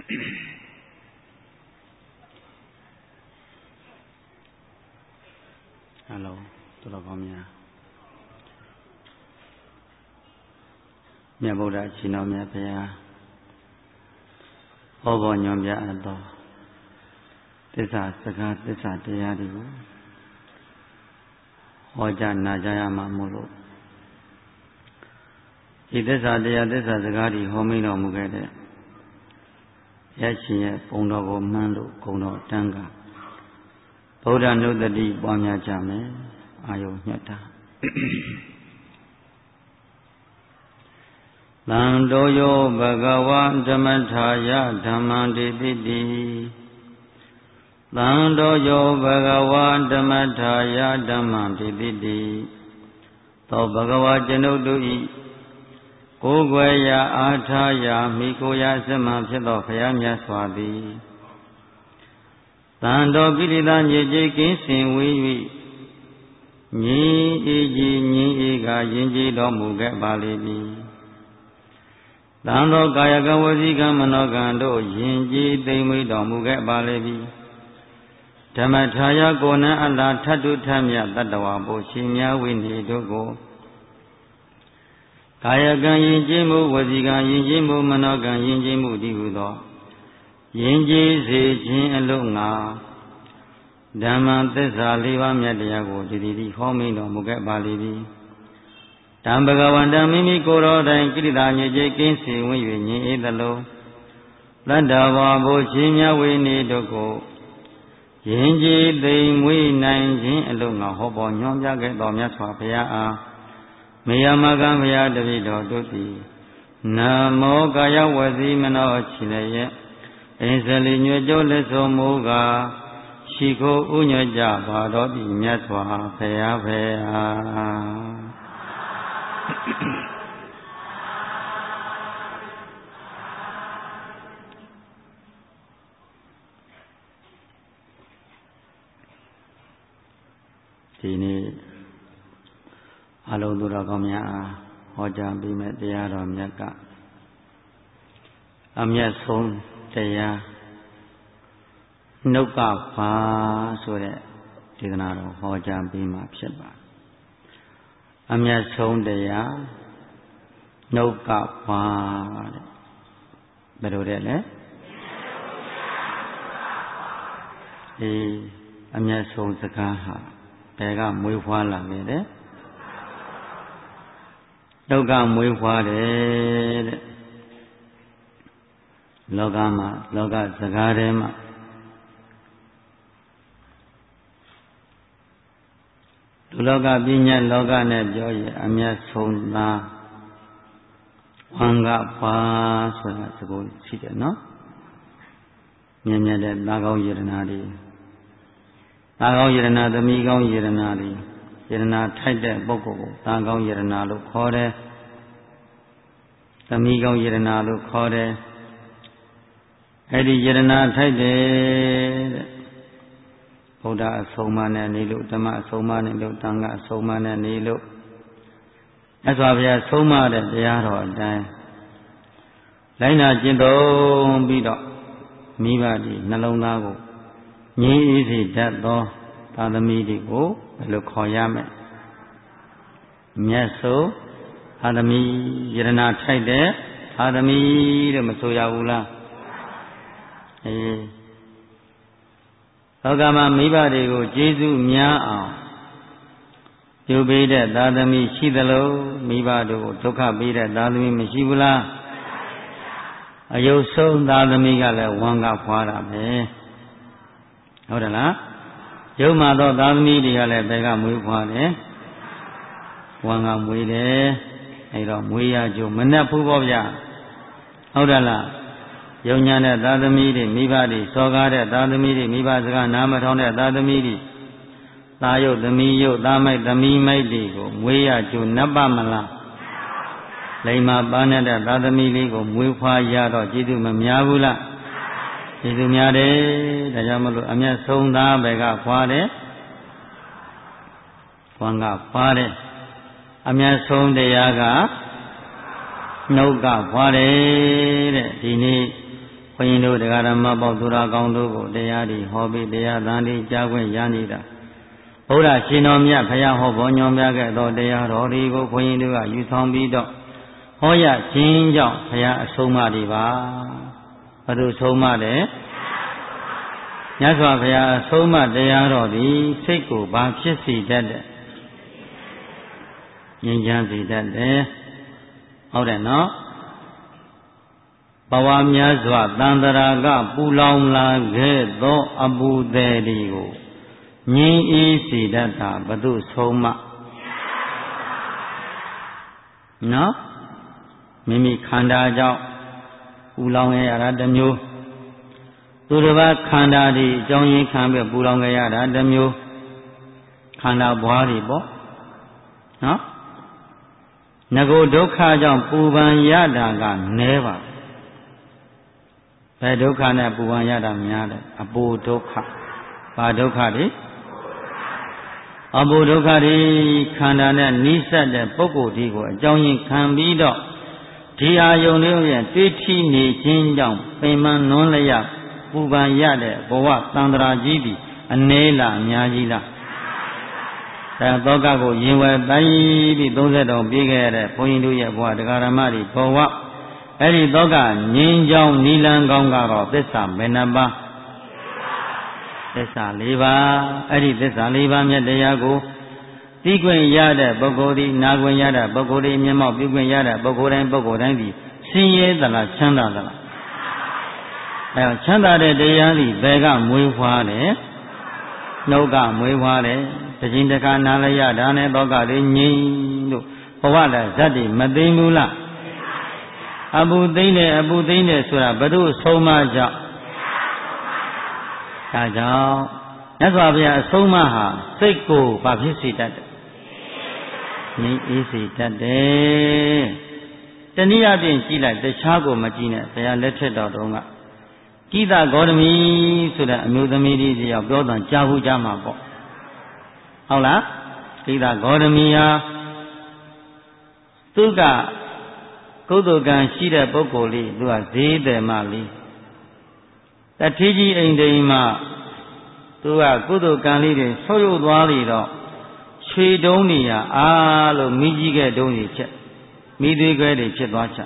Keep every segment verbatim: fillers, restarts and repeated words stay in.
Hello, tôi là con nhà. Mẹ bố đã chỉ nói mẹ bé. Ô bố nhóm bé ở đó. Thế sao, tất cả thế sao thế ya đi. Họ cha na cha ya mà mua lô. Thì thế sao thế ya thế sao tất cả đi hôm nay nó mua cái đấy. Ya chỉ ya phong đó có mang lô, phong đó tăng cả. Bố đã nói tới đi bao nhiêu cha mẹ, ai yêu nhất ta. Nang doyo bhagavan dhammathaya dhammandititi. Nang doyo bhagavan dhammathaya dhammandititi. Tho bhagava janudui. Cô quay ya athaya mi cô ya sama phết đo phayaမြတ်စွာသည် တန်တော်ကိရိတာညေကြီးကင်းစင်ဝေး၍ညီအေးကြီးညီအေးကယဉ်ကျေးတော်မူခဲ့ပါလေပြီတန်တော်ကာယကံဝစီကံမနောကံတို့ယဉ်ကျေးသိမ့်မွေးတော်မူခဲ့ပါလေပြီဓမ္မထာယကိုဏအလာထတ်တုထမြတ်တတ္တဝါဘုရှင်များဝိနည်းတို့ကိုကာယကံယဉ်ကျေးမှုဝစီကံယဉ်ကျေးမှုမနောကံယဉ်ကျေးမှုတည်ဟုသောယဉ်ကျေးစေခြင်းအလို့ငါဓမ္မသစ္စာလေးပါးမြတ်တရားကိုဒီဒီဒီဟောမိန်တော်မူခဲ့ပါလိမ့်ပြီတံဘဂဝန္တမိမိကိုယ်တော်တိုင်ကိရိတာညေကျေကင်းစေဝင်၍ညင်အေးသလုံးတတ္တဝါဘုရှင်မြတ်ဝိနည်းတို့ကိုယဉ်ကျေးသိမ်မွေးနိုင်ခြင်းအလို့ငါဟောပေါ်ညွှန်ပြခဲ့တော်မြတ်စွာဘုရားအားမေယမကံဘုရားတပည့်တော်တို့သည်နမောကာယဝစီမနောချင်ရဲ့အင်းစလီညွတ်ကျိုးလက်စုံမူကားရှိခိုးဥညွတ်ကြပါတော်သည်မြတ်စွာဘုရားဖေဟာဒီနေ့အလုံးသူတော်ကောင်းများအားဟောကြားပေးမဲ့တရားတော်မြတ်ကအမြတ်ဆုံးတရားနှုတ်ကပါဆိုတဲ့ဒေသနာတော်ဟောကြားပေးမှာဖြစ်ပါတယ်အမြတ်ဆုံးတရားနှုတ်ကပါတဲ့ဘယ်လိုတဲ့လဲအေးအမြတ်ဆုံးစကားဟာဘယ်ကမွေးဖွားလာခဲ့တဲ့ဒုက္ခမွေးဖွားတယ်တဲ့လောကမှာလောကစကားထဲမှာလူလောကပညာလောကနဲ့ပြောရင်အမြတ်ဆုံးသားဝံကပါဆိုတာသဘောရှိတယ်နော်မြင်မြတ်တဲ့သာကောင်းယရနာတွေသာကောင်းယရနာသမီးကောင်းယရနာတွေယရနာထိုက်တဲ့ပုဂ္ဂိုလ်ကိုသာကောင်းယရနာလို့ခေါ်တယ်သမီးကောင်းယရနာလို့ခေါ်တယ်အဲ့ဒီယရနာထိုက်တယ်တဲ့ဘုရားအဆုံးအမနဲ့နေလို့ဓမ္မအဆုံးအမနဲ့လို့တန်ခါအဆုံးအမနဲ့နေလို့မြတ်စွာဘုရားဆုံးမတဲ့တရားတော်အတိုင်းလိုင်းနာကျင့်သုံးပြီးတော့မိဘဒီနှလုံးသားကိုငြိမ်းအေးစေတတ်သောသာသမီတွေကိုဘယ်လိုခေါ်ရမလဲမြတ်စွာသာသမီယရနာထိုက်တဲ့သာသမီလို့မဆိုရဘူးလားအေးလောကမှာမိဘတွေကိုကျေးဇူးများအောင်ပြုပေးတဲ့သာသမီရှိသလိုမိဘတို့ကိုဒုက္ခပေးတဲ့သာသမီမရှိဘူးလားအယုတ်ဆုံးသာသမီကလည်းဝမ်းကဖွာတာပဲဟုတ်တယ်လားယုံမှတော့သာသမီတွေကလည်းဘယ်ကမွေးဖွာတယ်ဝမ်းကမွေးတယ်အဲတော့မွေးရကြိုမနှက်ဘူးပေါ့ဗျာဟုတ်တယ်လားယုံညာတဲ့သာသမီတွေမိဘတွေစောကားတဲ့သာသမီတွေမိဘစကားနားမထောင်တဲ့သာသမီတွေသာယုတ်သမီးယုတ်သားမိုက်သမီးမိုက်တွေကိုမွေးရကြိုနပ်ပါမလားလိမ္မာပန်းတဲ့သာသမီလေးကိုမွေးဖွားရတော့ကျေးဇူးမများဘူးလားကျေးဇူးများတယ်ဒါကြောင့်မလို့အမျက်ဆုံးသားပဲကဖွားတယ်ဘွန်ကဖွားတယ်အမျက်ဆုံးတရားကနှုတ်ကဖွားတယ်တဲ့ဒီနေ့ဘုန်းကြီးတို့တရားဓမ္မပေါသူတော်ကောင်းတို့ကိုတရားဒီဟောပြီးတရားသံဒီကြားခွင့်ရနေတာဘုရားရှင်တော်မြတ်ဖရာဟောပေါ်ညွှန်ပြခဲ့သောတရားတော်တွေကိုဘုန်းကြီးတို့ကယူဆောင်ပြီးတော့ဟောရခြင်းကြောင့်ဖရာအဆုံးအမတွေပါဘယ်လိုဆုံးမတယ်မြတ်စွာဘုရားအဆုံးအမတရားတော်သည်စိတ်ကိုဘာဖြစ်စေတတ်တယ်ငြိမ်းချမ်းစေတတ်တယ်ဟုတ်တယ်နော်ဘဝများစွာတန်တရာကပူလောင်လာခဲ့သောအပူသည်တွေကိုငြိမ်းအေးစေတတ်တာဘု து ဆုံးမနော်မိမိခန္ဓာကြောင့်ပူလောင်ရတာတစ်မျိုးသူတစ်ပါးခန္ဓာဒီအကြောင်းရင်းခံပြီးပူလောင်ရတာတစ်မျိုးခန္ဓာဘွားတွေပေါ့နော်ငကိုဒုက္ခကြောင့်ပူပန်ရတာကနည်းပါဘယ်ဒုက္ခနဲ့ပူပန်ရတာများတယ်အပူဒုက္ခဘာဒုက္ခတွေအပူဒုက္ခတွေခန္ဓာနဲ့နိစ္စတဲ့ပုဂ္ဂိုလ်ဒီကိုအကြောင်းရင်းခံပြီးတော့ဒီအာယုန်လေးရဲ့တွေးထိနေခြင်းကြောင့်ပင်မနွမ်းလျက်ပူပန်ရတဲ့ဘဝသန္တရာကြီးသည်အနည်းလားအများကြီးလားဒါသောကကိုရင်ဝယ်တိုင်းပြီးသုံးဆယ်တောင်ပြေးခဲ့ရတဲ့ဘုန်းကြီးတို့ရဲ့ဘဝတရားဓမ္မတွေဘဝအဲ့ဒီသောကငြင်းကြောင်းနိလန်ကောင်းကတော့သစ္စာဘယ်နှပါးသစ္စာ၄ပါးအဲ့ဒီသစ္စာ၄ပါးမြတ်တရားကိုသိခွင့်ရတဲ့ပုဂ္ဂိုလ်ဒီနာခွင့်ရတဲ့ပုဂ္ဂိုလ်ဒီမျက်မှောက်ပြုခွင့်ရတဲ့ပုဂ္ဂိုလ်တိုင်းပုဂ္ဂိုလ်တိုင်းဒီဆင်းရဲသလားချမ်းသာသလားအဲချမ်းသာတဲ့တရားသည်ဘယ်ကမွေးဖွားတယ်နှုတ်ကမွေးဖွားတယ်တခြင်းတခါနာလရဒါနဲ့သောကတွေငြိမ်းတို့ဘဝလည်းဇတ်တွေမသိဘူးလားအပူသိမ့်တယ်အပူသိမ့်တယ်ဆိုတာဘု து ဆုံးမကြောင့်ဒါကြောင့်မြတ်စွာဘုရားအဆုံးအမဟာစိတ်ကိုဘာဖြစ်စေတတ်တယ်ငြိမ်းအေးစေတတ်တယ်တနည်းအားဖြင့်ကြည့်လိုက်တခြားကိုမကြည့်နဲ့ဘုရားလက်ထက်တော်တုန်းကကိသဂေါတမီဆိုတဲ့အမျိုးသမီးကြီးတယောက်ပြောတာကြားဘူးကြားမှာပေါ့ဟုတ်လားကိသဂေါတမီဟာသူကကုသိုလ်ကံရှိတဲ့ပုဂ္ဂိုလ်လေးသူကဈေးတယ်မလေးတထေးကြီးအိမ်တိမ်မှာသူကကုသိုလ်ကံလေးတွေဆုပ်ယုပ်သွားပြီးတော့ရွှေတုံးနေရအားလို့မိကြီးကဲတုံးကြီးဖြစ်မိသေးကဲတွေဖြစ်သွားချ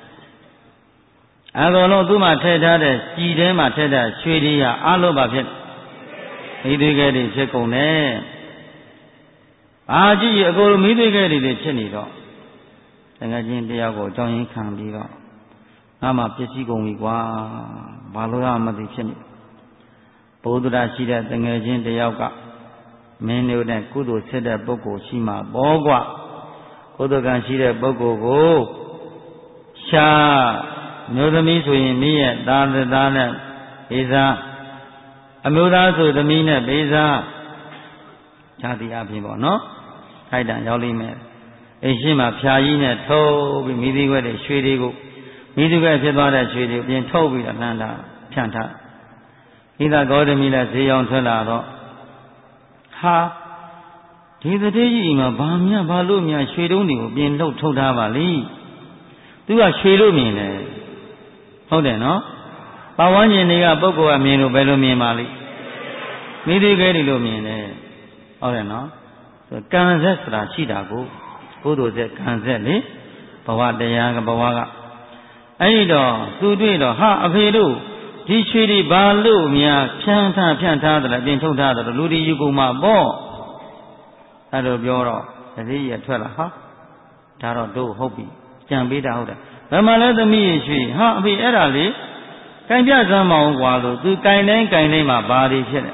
အကုန်လုံးသူ့မှာထည့်ထားတဲ့ကြည်ထဲမှာထည့်တဲ့ရွှေတွေဟာအားလုံးပါဖြစ်မိသေးကဲတွေဖြစ်ကုန်တယ်အာကြည့်အကုန်လုံးမိသေးကဲတွေဖြစ်နေတော့တကယ်ချင်းတယောက်ကိုအကြောင်းရင်းခံပြီးတော့ငါမှပစ္စည်းကုန်ပြီကွာဘာလို့ရမသိဖြစ်နေဘုဒ္ဓရာရှိတဲ့တကယ်ချင်းတယောက်ကမင်းတို့နဲ့ကုသိုလ်ဆက်တဲ့ပုဂ္ဂိုလ်ရှိမှာပေါ့ကွကုသိုလ်ကံရှိတဲ့ပုဂ္ဂိုလ်ကိုရှာမျိုးသမီးဆိုရင်မိရဲ့သားသားနဲ့ဘေးစားအမျိုးသားဆိုသမီးနဲ့ဘေးစားဈာတိအပြင်ပေါ့နော်ခိုက်တံရောက်လိမ့်မယ်အိမ်ရှိမှဖြာကြီးနဲ့ထုတ်ပြီးမိသေးခွက်တွေရွှေတွေကိုမိသေးခွက်ဖြစ်သွားတဲ့ရွှေတွေပြင်ထုတ်ပြီးတော့နှမ်းတာဖြန့်ထားဣသဂေါတမီလည်းဈေးအောင်ထွက်လာတော့ဟာဒီတတိကြီးမှာဘာမြဘာလို့မြရွှေတုံးတွေကိုပြင်ထုတ်ထုတ်ထားပါလိသူကရွှေလို့မြင်တယ်ဟုတ်တယ်နော်ပဝန်းကျင်တွေကပုဂ္ဂိုလ်ကမြင်လို့ဘယ်လိုမြင်ပါလိမိသေးခဲတွေလို့မြင်တယ်ဟုတ်တယ်နော်ကံဆက်ဆိုတာရှိတာကိုကုသိုလ်ဆက်ကံဆက်လေဘဝတရားကဘဝကအဲ့ဒီတော့သူတွေ့တော့ဟာအဖေတို့ဒီရွှေတွေဘာလို့များဖြန်းထားဖြန့်ထားတယ်ပြင်ထုတ်ထားတယ်လူတွေယူကုန်မှာပေါ့အဲ့လိုပြောတော့တတိယထွက်လာဟာဒါတော့တို့ဟုတ်ပြီကြံပေးတာဟုတ်တယ်ဘယ်မှာလဲသမီးရွှေဟာအဖေအဲ့ဒါလေကင်ပြစမ်းမအောင်ကွာလို့သူကင်တိုင်းကင်တိုင်းမှာဘာတွေဖြစ်လဲ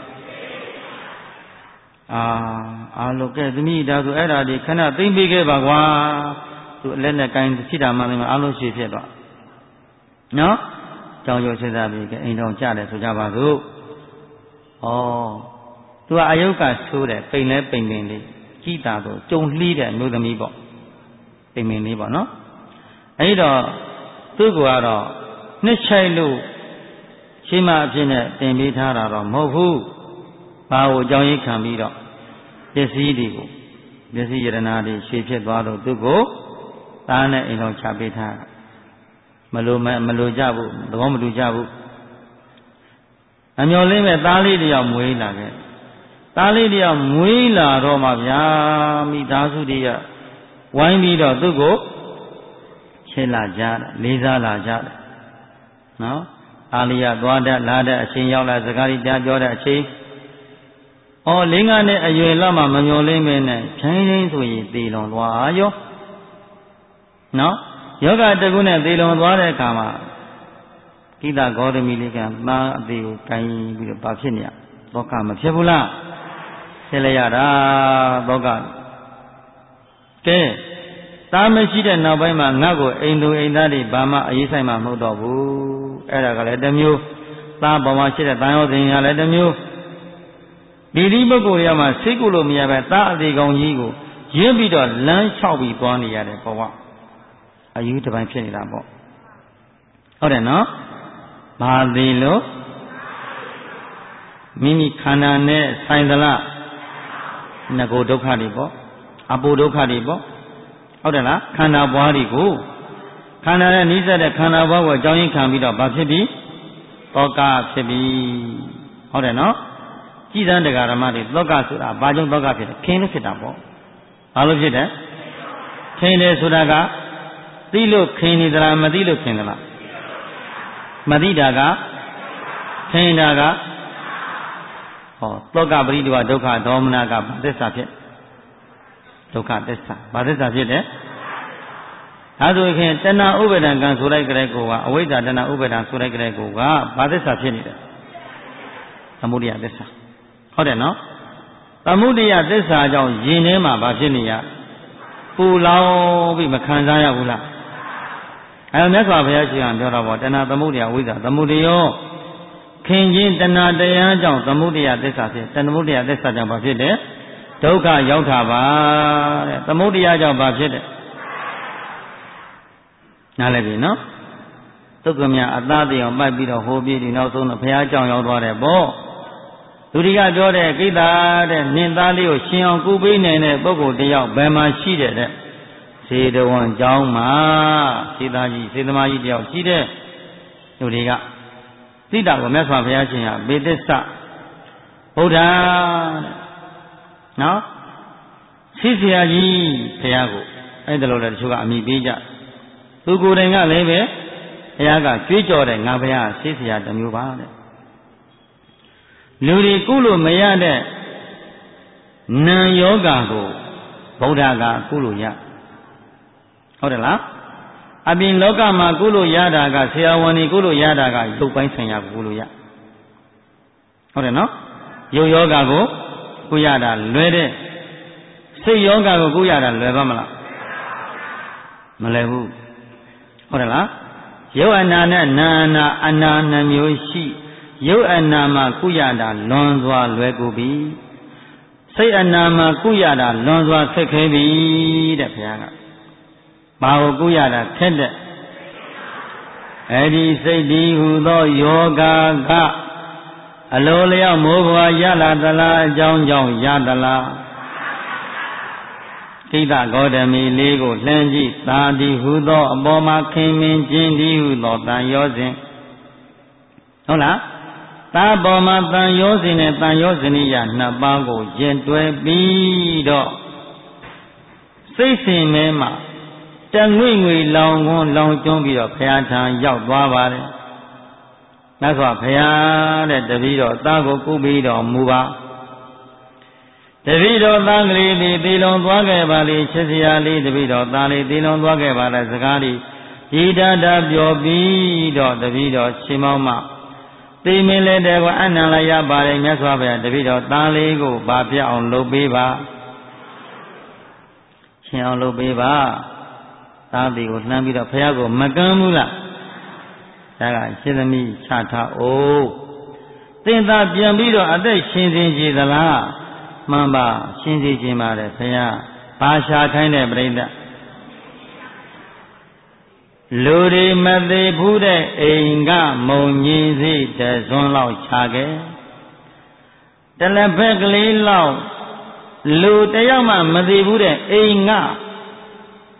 အာအာလို့ကဲသမီးဒါဆိုအဲ့ဒါဒီခဏသိမ့်ပေးခဲ့ပါကွာသူအလက်နဲ့ကင်ရှိတာမှလည်းအာလို့ရွှေဖြစ်သွားနော်ကြောင်ရုပ်ဆက်စားပြီးကအိမ်တော်ကြတယ်ဆိုကြပါစို့ဩသူကအယုတ်ကဆိုးတယ်ပိန်လဲပိန်ပင်လေးကြည်တာတော့ကြုံလှီးတဲ့အမျိုးသမီးပေါ့ပိန်ပင်လေးပေါ့နော်အဲ့တော့သူ့ကတော့နှစ်ချိုက်လို့ရှိမှအဖြစ်နဲ့တင်ပေးထားတာတော့မဟုတ်ဘူးဘာကိုအကြောင်းရင်းခံပြီးတော့ပစ္စည်းတွေကိုပစ္စည်းယရနာတွေရှေ့ဖြစ်သွားလို့သူ့ကိုသားနဲ့အိမ်တော်ချပေးထားမလိုမမလိုကြဘူးသဘောမတူကြဘူးအမျော်လင်းမဲ့သားလေးတယောက်မွေးလာခဲ့သားလေးတယောက်မွေးလာတော့မှဗျာမိသားစုတွေကဝိုင်းပြီးတော့သူ့ကိုချစ်လာကြတယ်လေးစားလာကြတယ်နော်အာလီယာသွားတတ်လာတဲ့အချိန်ရောက်လာစကားကြီးကြားပြောတဲ့အချိန်အော်လင်းကနဲ့အရွယ်လောက်မှမမျော်လင့်ပဲနဲ့ဖြင်းချင်းဆိုရင်သေလွန်သွားရောနော်ယောဂတကုနဲ့သေလွန်သွားတဲ့အခါမှာကိတဂေါတမီလေးကသားအသေးကိုကိုင်းပြီးတော့ဘာဖြစ်နေရသောကမဖြစ်ဘူးလားဖြစ်လိုက်ရတာသောကကဲသားမရှိတဲ့နောက်ပိုင်းမှာငါ့ကိုအိမ်သူအိမ်သားတွေဘာမှအရေးဆိုင်မှမဟုတ်တော့ဘူးအဲ့ဒါကလည်းတစ်မျိုးသားပေါ်မှာရှိတဲ့တန်ရောစဉ်ကလည်းတစ်မျိုးဒီဒီပုဂ္ဂိုလ်ရမှာစိတ်ကိုလို့မရပဲသားအသေးကောင်ကြီးကိုရင်းပြီးတော့လမ်းလျှောက်ပြီးသွားနေရတယ်ဘဝအယူတစ်ပိုင်းဖြစ်နေတာပေါ့ဟုတ်တယ်နော်ဘာသေးလို့မိမိခန္ဓာနဲ့ဆိုင်သလားငကိုဒုက္ခတွေပေါ့အပူဒုက္ခတွေပေါ့ဟုတ်တယ်လားခန္ဓာပွားတွေကိုခန္ဓာနဲ့နှိစက်တဲ့ခန္ဓာပွားကိုအကြောင်းရင်းခံပြီးတော့ဘာဖြစ်ပြီသောကဖြစ်ပြီဟုတ်တယ်နော်ကြည်သန်းတရားဓမ္မတွေသောကဆိုတာဘာကြောင့်သောကဖြစ်တယ်ခင်းလို့ဖြစ်တာပေါ့ဘာလို့ဖြစ်တယ်ခင်းတယ်ဆိုတာကသိလို့ခင်းနေသလားမသိလို့ခင်းသလားမသိတာကခင်းတာကဟောသောကပရိဒဝဒုက္ခဒေါမနကဘာသစ္စာဖြစ်ဒုက္ခသစ္စာဘာသစ္စာဖြစ်တယ်ဒါဆိုရင်တဏှာဥပါဒံကံဆိုလိုက်ကြတဲ့ကိုကအဝိဇ္ဇာတဏှာဥပါဒံဆိုလိုက်ကြတဲ့ကိုကဘာသစ္စာဖြစ်နေတယ်သမုဒယသစ္စာဟုတ်တယ်နော်သမုဒယသစ္စာကြောင့်ယင်ထဲမှာဘာဖြစ်နေရပူလောင်ပြီးမခံစားရဘူးလားအဲမြတ်စွာဘုရားရှင်ကပြောတာပေါ့တဏှာသမုဒယဝိဇ္ဇာသမုဒယောခင်ချင်းတဏှာတရားကြောင့်သမုဒယသစ္စာဖြစ်တသမုဒယသစ္စာကြောင့်ဘာဖြစ်တယ်ဒုက္ခရောက်တာပါတဲ့သမုဒယကြောင့်ဘာဖြစ်တယ်နားလည်ပြီနော်သုက္ကမြအသားတအောင်ပိုက်ပြီးတော့ဟိုပြေးဒီနောက်ဆုံးတော့ဘုရားကြောင့်ရောက်သွားတယ်ပေါ့သူတွေကပြောတဲ့ကိတ္တာတဲ့နင်းသားလေးကိုရှင်အောင်ကူပေးနိုင်တဲ့ပုဂ္ဂိုလ်တယောက်ဘယ်မှာရှိတယ်တဲ့စေတဝန်ကျောင်းမှာစေသားကြီးစေသမားကြီးတယောက်ရှိတဲ့သူတွေကသိတာကိုမြတ်စွာဘုရားရှင်ကဘေသစ္စဗုဒ္ဓနော်ရှိเสียကြီးဘုရားကိုအဲ့ဒါလိုလေတချို့ကအမိပေးကြသူကိုယ်တိုင်ကလည်းပဲဘုရားကကြွေးကြော်တယ်ငါဘုရားရှိเสียတစ်မျိုးပါတဲ့လူတွေကုလို့မရတဲ့နာယောဂါကိုဗုဒ္ဓကကုလို့ရဟုတ်တယ်လားအပြင်လောကမှာကုလို့ရတာကဆရာဝန်ကြီးကုလို့ရတာကရုပ်ပိုင်းဆိုင်ရာကိုကုလို့ရဟုတ်တယ်နော်ရုပ်ယောဂါကိုကုရတာလွယ်တဲ့စိတ်ယောဂါကိုကုရတာလွယ်ပါမလားမလွယ်ဘူးဟုတ်တယ်လားရုပ်အနာနဲ့နာနာအနာနှမျိုးရှိရုပ်အနာမှာကုရတာလွန်စွာလွယ်ကူပြီစိတ်အနာမှာကုရတာလွန်စွာခက်ခဲပြီတဲ့ဘုရားကဘာကိုကုရတာခက်တဲ့အဲ့ဒီစိတ်ဒီဟူသောယောဂါကအလိုလျောက်မိုးဘွားရလာသလားအကြောင်းကြောင့်ရသလားကိတ္တဂေါတမီလေးကိုလှမ်းကြည့်သာဒီဟူသောအပေါ်မှာခင်မင်းခြင်းဒီဟူသောတန်ရောစဉ်ဟုတ်လားသာပေါ်မှာတန်ရောစဉ်နဲ့တန်ရောစဉ်ဤရနှစ်ပါးကိုကျင်တွယ်ပြီးတော့စိတ်စဉ်မဲမှာတငွေ့ငွေလောင်ခွန်းလောင်ကျွန်းပြီးတော့ဘုရားထံရောက်သွားပါတယ်မြတ်စွာဘုရားတဲ့တပည့်တော်သားကိုကုပြီးတော်မူပါတပည့်တော်သားကလေးသည်သေလွန်သွားခဲ့ပါလေချစ်စရာလေးတပည့်တော်သားလေးသေလွန်သွားခဲ့ပါလေစကားဒီဤတတာပြောပြီးတော့တပည့်တော်ရှင်မောင်းမှသိမင်းလည်းတဲ့ကအနန္တရပါတယ်မြတ်စွာဘုရားတပည့်တော်သားလေးကိုဗာပြအောင်လုပ်ပေးပါရှင်အောင်လုပ်ပေးပါသားသည်ကိုလှမ်းပြီးတော့ဘုရားကိုမကမ်းဘူးလားဒါကရှင်သမီးချထားအိုးသင်သာပြန်ပြီးတော့အသက်ရှင်စင်ကြည်သလားမှန်ပါရှင်စင်ကြည်ပါတယ်ဘုရားဘာရှာခိုင်းတဲ့ပြိဿလူတွေမသေးဘူးတဲ့အိမ်ကမုံကြီးစိတစွန်းလောက်ချခဲ့တလက်ဖက်ကလေးလောက်လူတယောက်မှမသေးဘူးတဲ့အိမ်က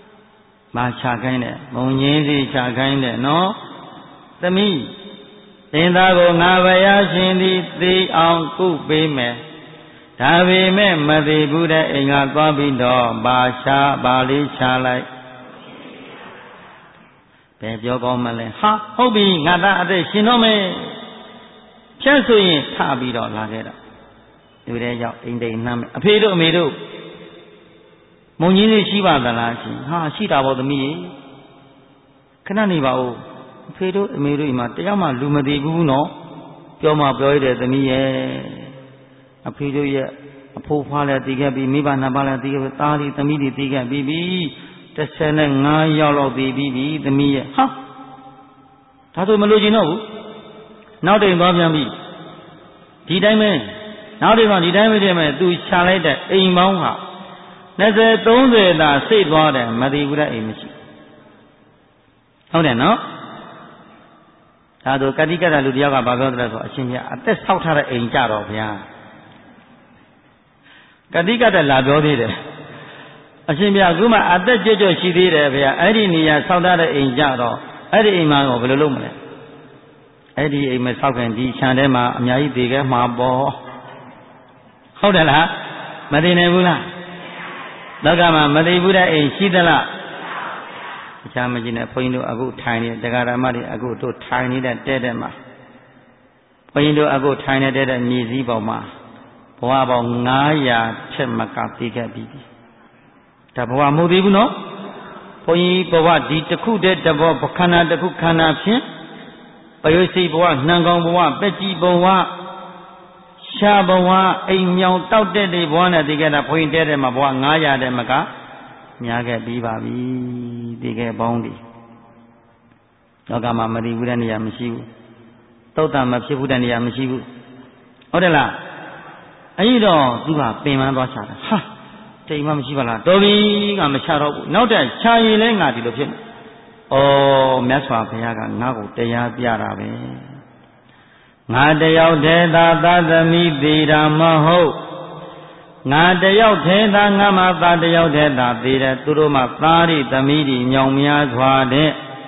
ဘာချခိုင်းတဲ့မုံကြီးစိချခိုင်းတဲ့နော်သမီးသင်သားကိုငါဘုရားရှင်သည်သိအောင်ကုပေးမယ်ဒါပေမဲ့မသိဘူးတဲ့အိမ်ကသွားပြီးတော့ဘာရှာဘာလေးရှာလိုက်ဘယ်ပြောကောင်းမလဲဟာဟုတ်ပြီငါသားအသက်ရှင်တော့မယ်ဖြတ်ဆိုရင်ထပြီးတော့လာခဲ့တာဒီထဲရောက်အိမ်တိမ်နှမ်းမယ်အဖေတို့အမေတို့မုံကြီးလေးရှိပါသလားရှင်ဟာရှိတာပေါ့သမီးရေခဏနေပါဦးအဖေတို့အမေတို့ဒီမှာတယောက်မှလူမသိဘူးနော်ပြောမှပြောရတဲ့သမီးရဲ့အဖေတို့ရဲ့အဖိုးဖွားလည်းတည်ခဲ့ပြီမိဘနှစ်ပါးလည်းတည်ခဲ့ပြီသားလေးသမီးတွေတည်ခဲ့ပြီတစ်ဆယ်နဲ့ငါးယောက်လောက်တည်ပြီးပြီသမီးရဲ့ဟာဒါဆိုမလို့ချင်တော့ဘူးနောက်တိမ်သွားပြန်ပြီဒီတိုင်းပဲနောက်တိမ်ကဒီတိုင်းပဲတည်းမဲ့သူရှာလိုက်တဲ့အိမ်ပေါင်းဟာနှစ်ဆယ်သုံးဆယ်သာစိတ်သွားတယ်မတည်ဘူးတဲ့အိမ်မရှိဟုတ်တယ်နော်ဒါဆိုကတိကတလူတယောက်ကဘာပြောတယ်ဆိုအရှင်ကြီးအသက်ဆောက်ထားတဲ့အိမ်ကြတော့ဗျာကတိကတလာပြောသေးတယ်အရှင်ဗျာခုမှအသက်ကြွကြွရှိသေးတယ်ဗျာအဲ့ဒီနေရာဆောက်ထားတဲ့အိမ်ကြတော့အဲ့ဒီအိမ်မှာကိုဘယ်လိုလုပ်မလဲအဲ့ဒီအိမ်မဆောက်ခင်ဒီခြံထဲမှာအများကြီးတည်ခဲ့မှာပေါ့ဟုတ်တယ်လားမတည်နိုင်ဘူးလားလောကမှာမတည်ဘူးတဲ့အိမ်ရှိသလားတခြားမကြည့်နဲ့ဘုန်းကြီးတို့အခုထိုင်နေတရားဓမ္မတွေအခုတို့ထိုင်နေတဲ့တဲတဲမှာဘုန်းကြီးတို့အခုထိုင်နေတဲ့မြေစည်းပေါ်မှာဘဝပေါင်းငါးရာထက်မကတည်ခဲ့ပြီဒါဘဝမဟုတ်သေးဘူးနော်ဘုန်းကြီးဘဝဒီတစ်ခုတည်းတဘောခန္ဓာတစ်ခုခန္ဓာဖြင့်ပယုစီဘဝနှံကောင်ဘဝပက်ကြီးဘဝရှားဘဝအိမ်မြောင်တောက်တဲ့တွေဘဝနဲ့တည်ခဲ့တာဘုန်းကြီးတဲတဲမှာဘဝငါးရာတည်းမကများခဲ့ပြီးပါပြီတည်ခဲ့ပေါင်းဒီလောကမှာမတည်ဘူးတဲ့နေရာမရှိဘူးသုတ်တံမဖြစ်ဘူးတဲ့နေရာမရှိဘူးဟုတ်တယ်လားအဲ့တော့သူကပင်ပန်းသွားချတာဟာတိမ်မှမရှိပါလားတော်ပြီကမချတော့ဘူးနောက်တဲ့ခြာရင်လဲငါဒီလိုဖြစ်မယ်ဩမြတ်စွာဘုရားကငါ့ကိုတရားပြတာပဲငါတယောက်တည်းသာသသမီသေးတာမဟုတ်ငါတယောက်တည်းသာငါမှသာတယောက်တည်းသာသေးတယ်သူတို့မှသားရိသမီးတွေမြောင်များစွာတဲ့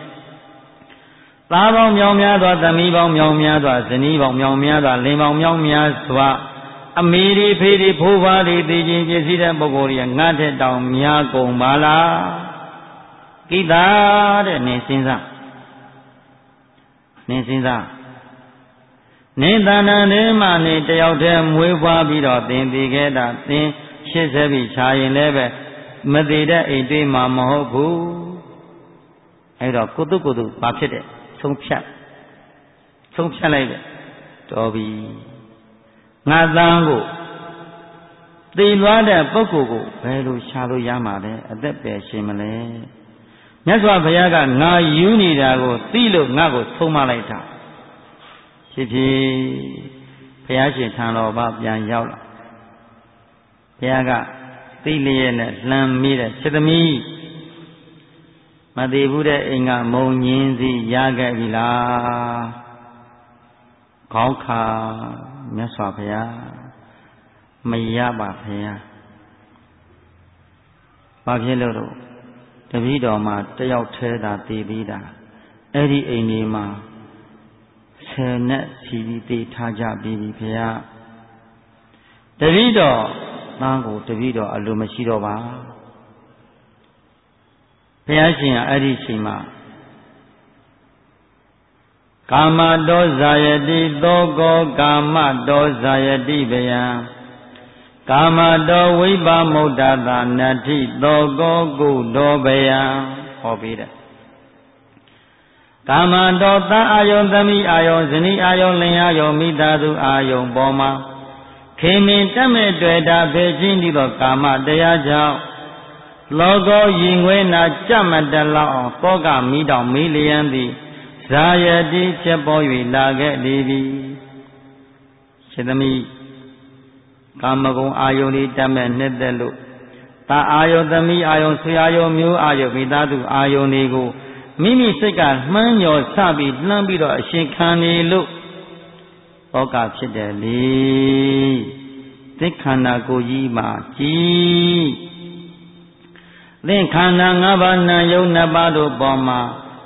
သားပေါင်းမြောင်များစွာသမီးပေါင်းမြောင်များစွာဇနီးပေါင်းမြောင်များစွာလင်ပေါင်းမြောင်များစွာအမေဒီဖေဒီဖိုးဖွားတွေသိချင်းပြည့်စည်တဲ့ပုဂ္ဂိုလ်တွေကငါတဲ့တောင်များကုန်ပါလားကိတာတဲ့နင်စဉ်းစားနင်စဉ်းစားနင်တဏ္ဍာနေမှနေတယောက်တည်းမွေးဖွားပြီးတော့သင်သိခဲ့တာသင်ရှစ်ဆက်ပြီးခြာရင်လည်းပဲမသေးတဲ့အိမ်တွေးမှာမဟုတ်ဘူးအဲ့တော့ကိုတုကိုတုဘာဖြစ်တဲ့ဆုံးဖြတ်ဆုံးဖြတ်လိုက်တယ်တော်ပြီငါသားကိုသိလွားတဲ့ပုဂ္ဂိုလ်ကိုဘယ်လိုရှာလို့ရမှာလဲအသက်ပဲရှင်မလဲမြတ်စွာဘုရားကငါယူနေတာကိုသိလို့ငါ့ကိုဆုံးမလိုက်တာဖြစ်ဖြစ်ဘုရားရှင်ထံတော်ဘာပြန်ရောက်လာဘုရားကသိလျက်နဲ့လှမ်းမိတဲ့စေတမီးမတည်ဘူးတဲ့အိမ်ကမုံညင်းစီရခဲ့ပြီလားခေါင်းခါမြတ်စွာဘုရားမရပါဘုရားဘာဖြစ်လို့တော့တပည့်တော်မှာတယောက်ထဲသာတည်ပြီးတာအဲ့ဒီအိမ်ကြီးမှာဆယ်နဲ့စီပြီးတည်ထားကြပြီးပြီဘုရားတပည့်တော်သားကိုတပည့်တော်အလိုမရှိတော့ပါဘုရားရှင်ကအဲ့ဒီချိန်မှာကာမတောဇာယတိသောကောကာမတောဇာယတိဗယံကာမတောဝိပါမုဒ္ဒတာနတ္ထိသောကောကုတောဗယံဟောပြီးတယ်ကာမတောသံအာယုန်သမီးအာယုန်ဇနီးအာယုန်လင်အာယုန်မိသားစုအာယုန်ပေါ်မှာခေမင်တမဲ့တွေ့တာဖေခြင်းဒီသောကာမတရားကြောင့်လောကောယင်ငွေနာကြမတလောက်အောင်သောကမိတောင်မေးလျံသည်ဇာယတိဖြစ်ပေါ်၍လာခဲ့လေပြီရှင်သမီးကာမဂုဏ်အာယုန်ဤတမဲ့နှစ်သက်လို့တာအာယုန်သမီးအာယုန်ဆွေအာယုန်မျိုးအာယုန်မိသားစုအာယုန်တွေကိုမိမိစိတ်ကမှန်းညော်စပြီးလှမ်းပြီးတော့အရှင်ခံနေလို့ဩကဖြစ်တယ်လေသင်္ခန္ဓာကိုယ်ကြီးမှာကြည်သင်္ခန္ဓာ၅ပါးနာယုံနှစ်ပါးတို့ပေါ်မှာ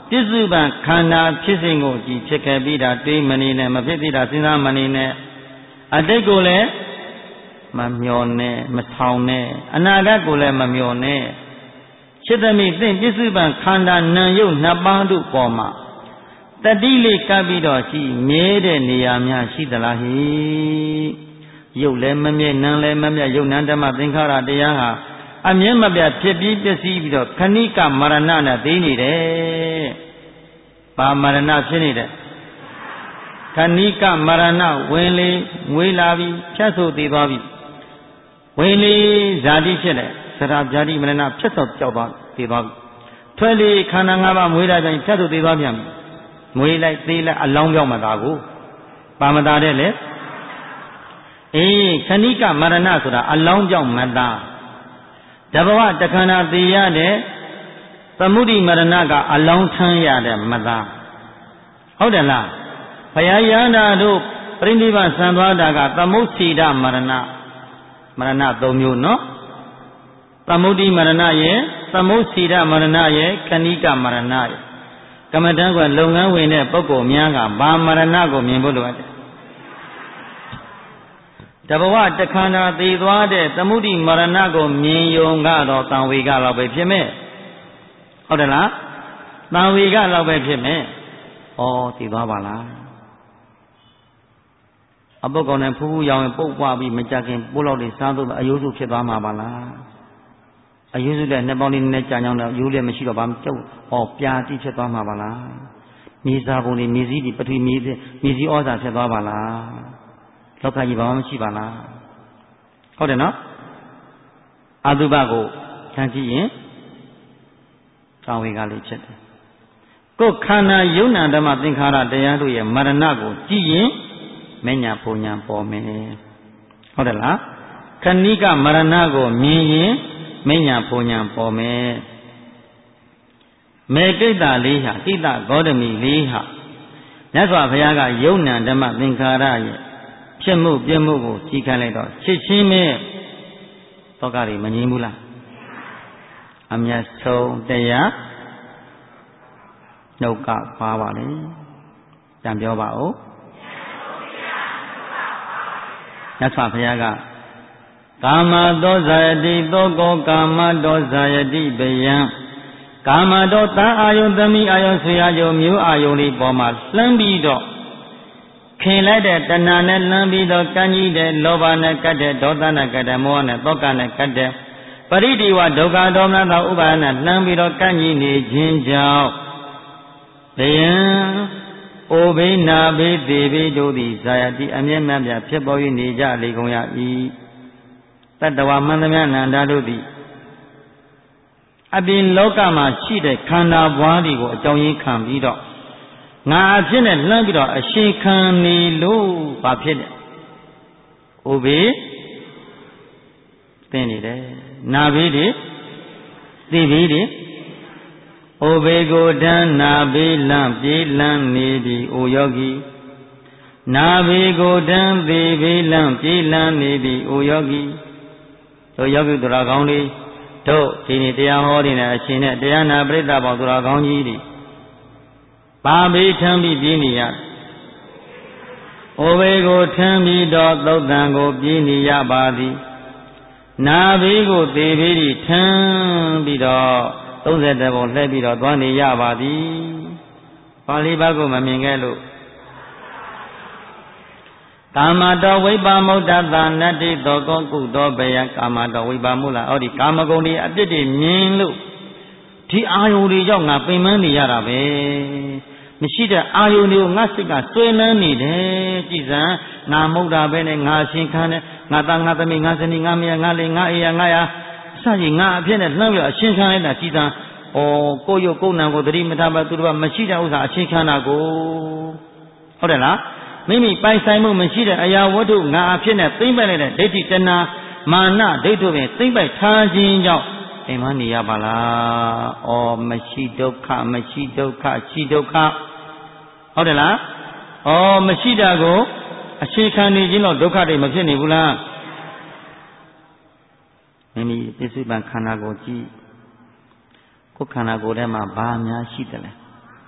ပြစ္စုပန်ခန္ဓာဖြစ်စဉ်ကိုကြည်ဖြစ်ခဲ့ပြီးတာတွေးမနေနဲ့မဖြစ်သေးတာစဉ်းစားမနေနဲ့အတိတ်ကိုလည်းမမျောနဲ့မထောင်နဲ့အနာဂတ်ကိုလည်းမမျောနဲ့จิตမိသင်ပြစ္စုပန်ခန္ဓာနာယုတ်နှစ်ပါးတို့ပေါ်မှာတတိလေးကပ်ပြီးတော့ရှိမြဲတဲ့နေရာများရှိသလားဟိရုပ်လည်းမမြဲနာမ်လည်းမမြဲရုပ်နာမ်ဓမ္မသင်္ခါရတရားဟာအမြဲမပြတ်ဖြစ်ပြီးပျက်စီးပြီးတော့ခဏိကမရဏနဲ့သိနေတယ်။ဘာမရဏဖြစ်နေတယ်ခဏိကမရဏဝင်လေငွေလာပြီးဖြတ်ဆိုသေးသွားပြီဝင်လေဇာတိဖြစ်တယ်သရဇာတိမရဏဖြတ်ဆိုကြောက်သွားသေးသွားပြီထွက်လေခန္ဓာ၅ပါးမွေးတာကြောင့်ဖြတ်ဆိုသေးသွားပြန်ပြီမွေးလိုက်သေးလိုက်အလောင်းပြောင်းမသားကိုပါမသားတဲ့လေအေးခဏိကမရဏဆိုတာအလောင်းပြောင်းမသားတဘဝတခန္ဓာသိရတဲ့သမုဒိမရဏကအလောင်းထမ်းရတဲ့မသားဟုတ်တယ်လားဘုရားယန္တာတို့ပြိဋိဘဆံသွားတာကသမုစီဒမရဏမရဏသုံးမျိုးနော်သမုဒိမရဏရဲ့သမုစီဒမရဏရဲ့ခဏိကမရဏရဲ့ကမ္မဋ္ဌာန်းကလုပ်ငန်းဝင်တဲ့ပုဂ္ဂိုလ်များကဘာမရဏကိုမြင်ဖို့လိုအပ်တယ်တဘဝတခန္ဓာသိသွားတဲ့သမုဒိမရဏကိုမြင်ယုံကတော့တံဝေကလောက်ပဲဖြစ်မဲ့ဟုတ်တယ်လားတံဝေကလောက်ပဲဖြစ်မဲ့ဩသိသွားပါလားအပုတ်ကောင်နဲ့ဖူးဖူးရောင်ရင်ပုတ်ပွားပြီးမကြခင်ပိုးလောက်လေးစားတော့အယိုးစုဖြစ်သွားမှာပါလားအယိုးစုလည်းနှစ်ပေါင်းလေးနဲ့ကြာကြောင်းတော့ယိုးလည်းမရှိတော့ဘာမှကျုပ်ဩပြာတိဖြစ်သွားမှာပါလားမြေစာပုံတွေမြေစည်းတွေပထဝီမြေမြေစည်းဩဇာဖြစ်သွားပါလားလောကကြီးဘာမှမရှိပါလားဟုတ်တယ်နော်အတုပကိုခံကြည့်ရင်သံဝေကလေးဖြစ်တယ်ကိုယ်ခန္ဓာယုံနာဓမ္မသင်္ခါရတရားတို့ရဲ့မရဏကိုကြည့်ရင်မညာပုံညာပေါ်မယ်ဟုတ်တယ်လားခဏိကမရဏကိုမြင်ရင်မညာပုံညာပေါ်မယ်မေကိတ္တလေးဟာကိတ္တဂေါတမီလေးဟာမြတ်စွာဘုရားကယုံနာဓမ္မသင်္ခါရရဲ့ဖြစ်မှုပြမှုကိုကြည်ခံလိုက်တော့ချစ်ချင်းမဲ့တောကတွေမငြင်းဘူးလားအမျက်ဆုံးတရားနှုတ်ကပါပါလေပြန်ပြောပါဦးမြတ်စွာဘုရားကကာမတောဇာယတိသောကောကာမတောဇာယတိဘယံကာမတောတန်အာယုန်သမီးအာယုန်ဆွေအာယုန်မျိုးအာယုန်လေးပေါ်မှာလှမ်းပြီးတော့ခင်လိုက်တဲ့တဏှာနဲ့လမ်းပြီးတော့ကံကြီးတဲ့လောဘနဲ့ကတ်တဲ့ဒေါသနဲ့ကတ်တဲ့မောဟနဲ့သောကနဲ့ကတ်တဲ့ပရိဒီဝဒုက္ခဒေါမနသောဥပါဒနဲ့လှမ်းပြီးတော့ကံကြီးနေခြင်းကြောင့်ဘယံအိုဘိနာဘိသေဘိတို့သည်ဇာယတိအမျက်မှန်ပြဖြစ်ပေါ်၍နေကြလေကုန်ရ၏တတ္တဝမန္တမြနန္ဒတို့သည်အပြင်လောကမှာရှိတဲ့ခန္ဓာဘွားတွေကိုအကြောင်းရင်းခံပြီးတော့ငါအဖြစ်နဲ့လှမ်းပြီးတော့အရှိခံနေလို့ဘာဖြစ်လဲ။ဥပိသိနေတယ်။နာဘိတွေသိဘိတွေဥပိကိုတန်းနာဘိလန့်ပြေးလန့်နေပြီအိုယောဂီနာဘိကိုတန်းသိဘိလန့်ပြေးလန့်နေပြီအိုယောဂီတို့ယောဂီသူတော်ကောင်းလေးတို့ဒီနေ့တရားဟောနေတဲ့အရှင်နဲ့တရားနာပရိသတ်ပေါင်းသူတော်ကောင်းကြီးတွေပါဘိထံပြီးပြင်းနေရဩဘေကိုထမ်းပြီးတော့သုတ်တံကိုပြင်းနေရပါသည်နာဘိကိုသေဘိထမ်းပြီးတော့သုံးဆယ်တပုံလှည့်ပြီးတော့သွားနေရပါသည်ပါဠိဘကိုမမြင်ခဲ့လို့ကာမတော်ဝိပါမုဒ္ဒတာနတ္တိသောကောကုသောဘယကာမတော်ဝိပါမုလားဟောဒီကာမဂုဏ်တွေအပြစ်တွေမြင်လို့ဒီအာယုန်တွေကြောင့်ငါပင်ပန်းနေရတာပဲမရှိတဲ့အာယုန်တွေကိုငါစိတ်ကဆွဲလန်းနေတယ်ကြည်စံငါမဟုတ်တာပဲနဲ့ငါအရှင်ခံတယ်ငါသားငါသမီးငါဇနီးငါမယားငါလေးငါအေးရငါရအစကြီးငါအဖြစ်နဲ့လှမ်းပြီးအရှင်ခံလိုက်တာကြည်စံဩကိုယ့်ရုပ်ကိုယ်နာကိုသတိမထားပါသူတို့ကမရှိတဲ့ဥစ္စာအရှင်ခံတာကိုဟုတ်တယ်လားမိမိပိုင်ဆိုင်မှုမရှိတဲ့အရာဝတ္ထုငါအဖြစ်နဲ့သိမ့်ပိုက်လိုက်တဲ့ဒိဋ္ဌိတဏှာမာနဒိဋ္ဌိပင်သိမ့်ပိုက်ထားခြင်းကြောင့်အိမ်မနေရပါလား။အော်မရှိဒုက္ခမရှိဒုက္ခရှိဒုက္ခဟုတ်တယ်လား။အော်မရှိတာကိုအရှိခံနေခြင်းတော့ဒုက္ခတွေမဖြစ်နေဘူးလား။မိမိပစ္စုပန်ခန္ဓာကိုကြည့်ကိုယ်ခန္ဓာကိုယ်ထဲမှာဘာများရှိတယ်လဲ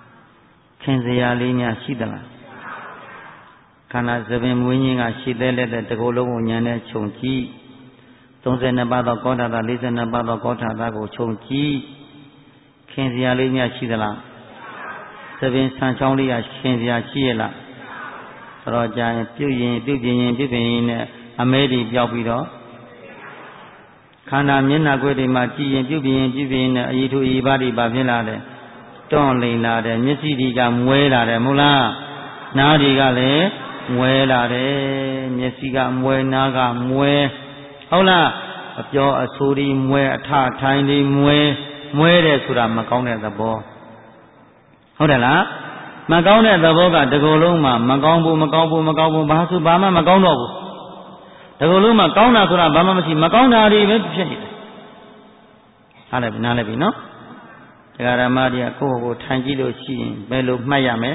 ခင်စရာလေးများရှိသလားခန္ဓာသဘင်မွေးခြင်းကရှိသေးတဲ့တကူလုံးကိုဉာဏ်နဲ့ခြုံကြည့်သုံးဆယ်နှစ်ပါးသောကောဋ္ဌာလေးဆယ်နှစ်ပါးသောကောဋ္ဌာကိုခြုံကြည့်ခင်စရာလေးများရှိသလားသဘင်ဆန်ချောင်းလေးကခင်စရာရှိရလားတော်ကြရင်ပြုရင်ပြုပြင်ရင်ပြုပြင်ရင်နဲ့အမဲတွေပြောက်ပြီးတော့ခန္ဓာမျက်နှာကွယ်တွေမှာကြည်ရင်ပြုပြင်ရင်ပြုပြင်ရင်အည်ထူအည်ပါးတွေပါဖြစ်လာတယ်တွန့်လိန်လာတယ်မျက်စိတွေကမွဲလာတယ်မဟုတ်လားနားတွေကလည်းမွဲလာတယ်မျက်စိကမွဲနားကမွဲဟုတ်လားအပြောအဆိုးတွေမွဲအထထိုင်တွေမွဲမွဲတယ်ဆိုတာမကောင်းတဲ့သဘောဟုတ်တယ်လားမကောင်းတဲ့သဘောကတကူလုံးမှာမကောင်းဘူးမကောင်းဘူးမကောင်းဘူးဘာဆိုဘာမှမကောင်းတော့ဘူးတကူလုံးမှာကောင်းတာဆိုတာဘာမှမရှိမကောင်းတာတွေပဲဖြစ်နေတယ်ဟာလည်းနားလည်းပြီနော်တရားဓမ္မတွေကကိုယ့်ကိုယ်ထိုင်ကြည့်လို့ရှိရင်ဘယ်လိုမှတ်ရမလဲ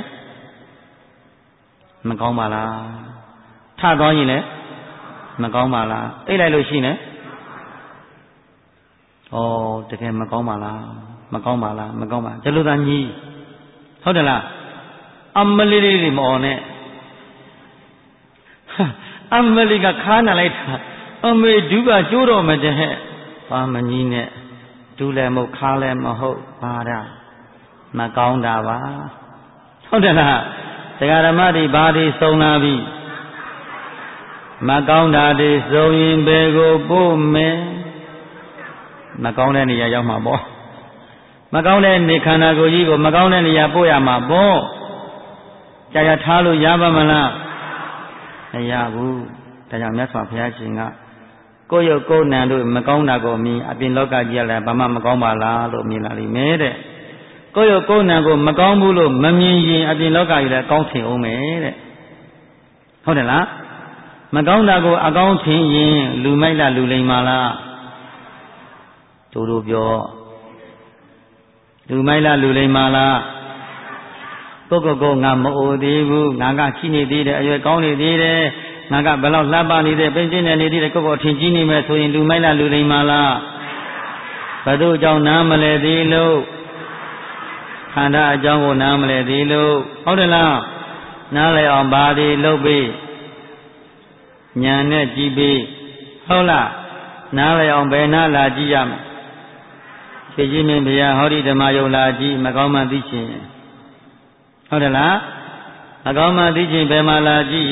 မကောင်းပါလားထသွားရင်လည်းမကောင်းပါလားအိတ်လိုက်လို့ရှိရင်ဩတကယ်မကောင်းပါလားမကောင်းပါလားမကောင်းပါဒီလိုသာညီးဟုတ်တယ်လားအမလေးလေးတွေမအော်နဲ့အမလေးကခါနာလိုက်တာအမေဒုကကျိုးတော့မတဲ့ဟဲ့ဘာမကြီးနဲ့ဒူလည်းမဟုတ်ခါလည်းမဟုတ်ပါတာမကောင်းတာပါဟုတ်တယ်လားတရားဓမ္မတွေဘာတွေစုံလာပြီမကောင်းတာတွေစုံရင်ဘယ်ကိုပို့မယ်မကောင်းတဲ့နေရာရောက်မှာပေါ့မကောင်းတဲ့နေခန္ဓာကိုယ်ကြီးကိုမကောင်းတဲ့နေရာပို့ရမှာပေါ့ကြာကြာထားလို့ရပါမလားမရဘူးဒါကြောင့်မြတ်စွာဘုရားရှင်ကကိုယ့်ရုပ်ကိုယ်နံတို့မကောင်းတာကိုမြင်အပြင်လောကကြီးကလည်းဘာမှမကောင်းပါလားလို့မြင်လာလိမ့်မယ်တဲ့ကိုယ့်ရုပ်ကိုယ်နံကိုမကောင်းဘူးလို့မမြင်ရင်အပြင်လောကကြီးလည်းကောင်းထင်အောင်မယ်တဲ့ဟုတ်တယ်လားမကောင်းတာကိုအကောင်းထင်ရင်လူမိုက်လားလူလိမ်ပါလားတို့တို့ပြောလူမိုက်လားလူလိမ်ပါလားကိုယ့်ကိုယ်ကိုငါမအိုသေးဘူးငါကရှိနေသေးတယ်အရွယ်ကောင်းနေသေးတယ်ငါကဘယ်လောက်လှပနေသေးပိတ်ကျင်းနေနေသေးတယ်ကိုယ့်ကိုယ်ထင်ကြီးနေမယ်ဆိုရင်လူမိုက်လားလူလိမ်ပါလားဘယ်သူအကြောင်းနားမလဲသေးလို့ခန္ဓာအကြောင်းကိုနားမလဲသေးလို့ဟုတ်တယ်လားနားလဲအောင်ဘာတွေလုပ်ပြီးဉာဏ်နဲ့ကြည့်ပြီးဟုတ်လားနားလဲအောင်ဘယ်နာလာကြည့်ရမလဲဖြည့်ခြင်းမင်းဘုရားဟောဒီဓမ္မယုံလာကြည့်မကောင်းမှသိချင်းဟုတ်တယ်လားမကောင်းမှသိချင်းဘယ်မှာလာကြည့်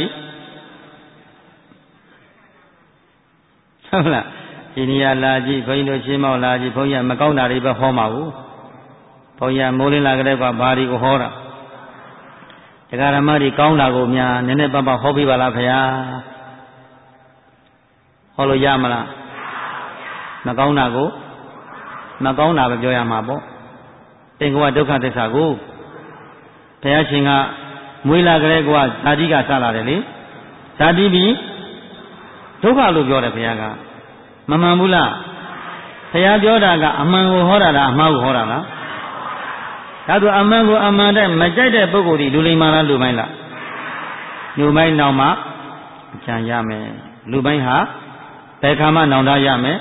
ဟုတ်လားဒီနေရာလာကြည့်ဘုန်းကြီးတို့ရှင်းမောက်လာကြည့်ဘုန်းကြီးမကောင်းတာတွေပဲဟောမှာဘူးဘုန်းကြီးမိုးလင်းလာကြတဲ့ကဘာတွေကိုဟောတာတရားဓမ္မတွေကောင်းတာကိုများနည်းနည်းပတ်ပတ်ဟောပြပါလားခင်ဗျာဟောလို့ရမလားမကောင်းတာကိုမကောင်းတာပဲပြောရမှာပေါ့တင်ကဝဒုက္ခသစ္စာကိုဘုရားရှင်ကမွေးလာကြတဲ့ကွာဇာတိကစလာတယ်လေဇာတိပြီးဒုက္ခလို့ပြောတယ်ဘုရားကမမှန်ဘူးလားဘုရားပြောတာကအမှန်ကိုဟောတာလားအမှားကိုဟောတာလားဒါဆိုအမှန်ကိုအမှန်တဲ့မကြိုက်တဲ့ပုဂ္ဂိုလ်ဒီလူလိမ္မာလားလူမိုင်းလားလူမိုင်းနောက်မှအကြံရမယ်လူမိုင်းဟာဘယ်ခါမှနောင်တရမယ်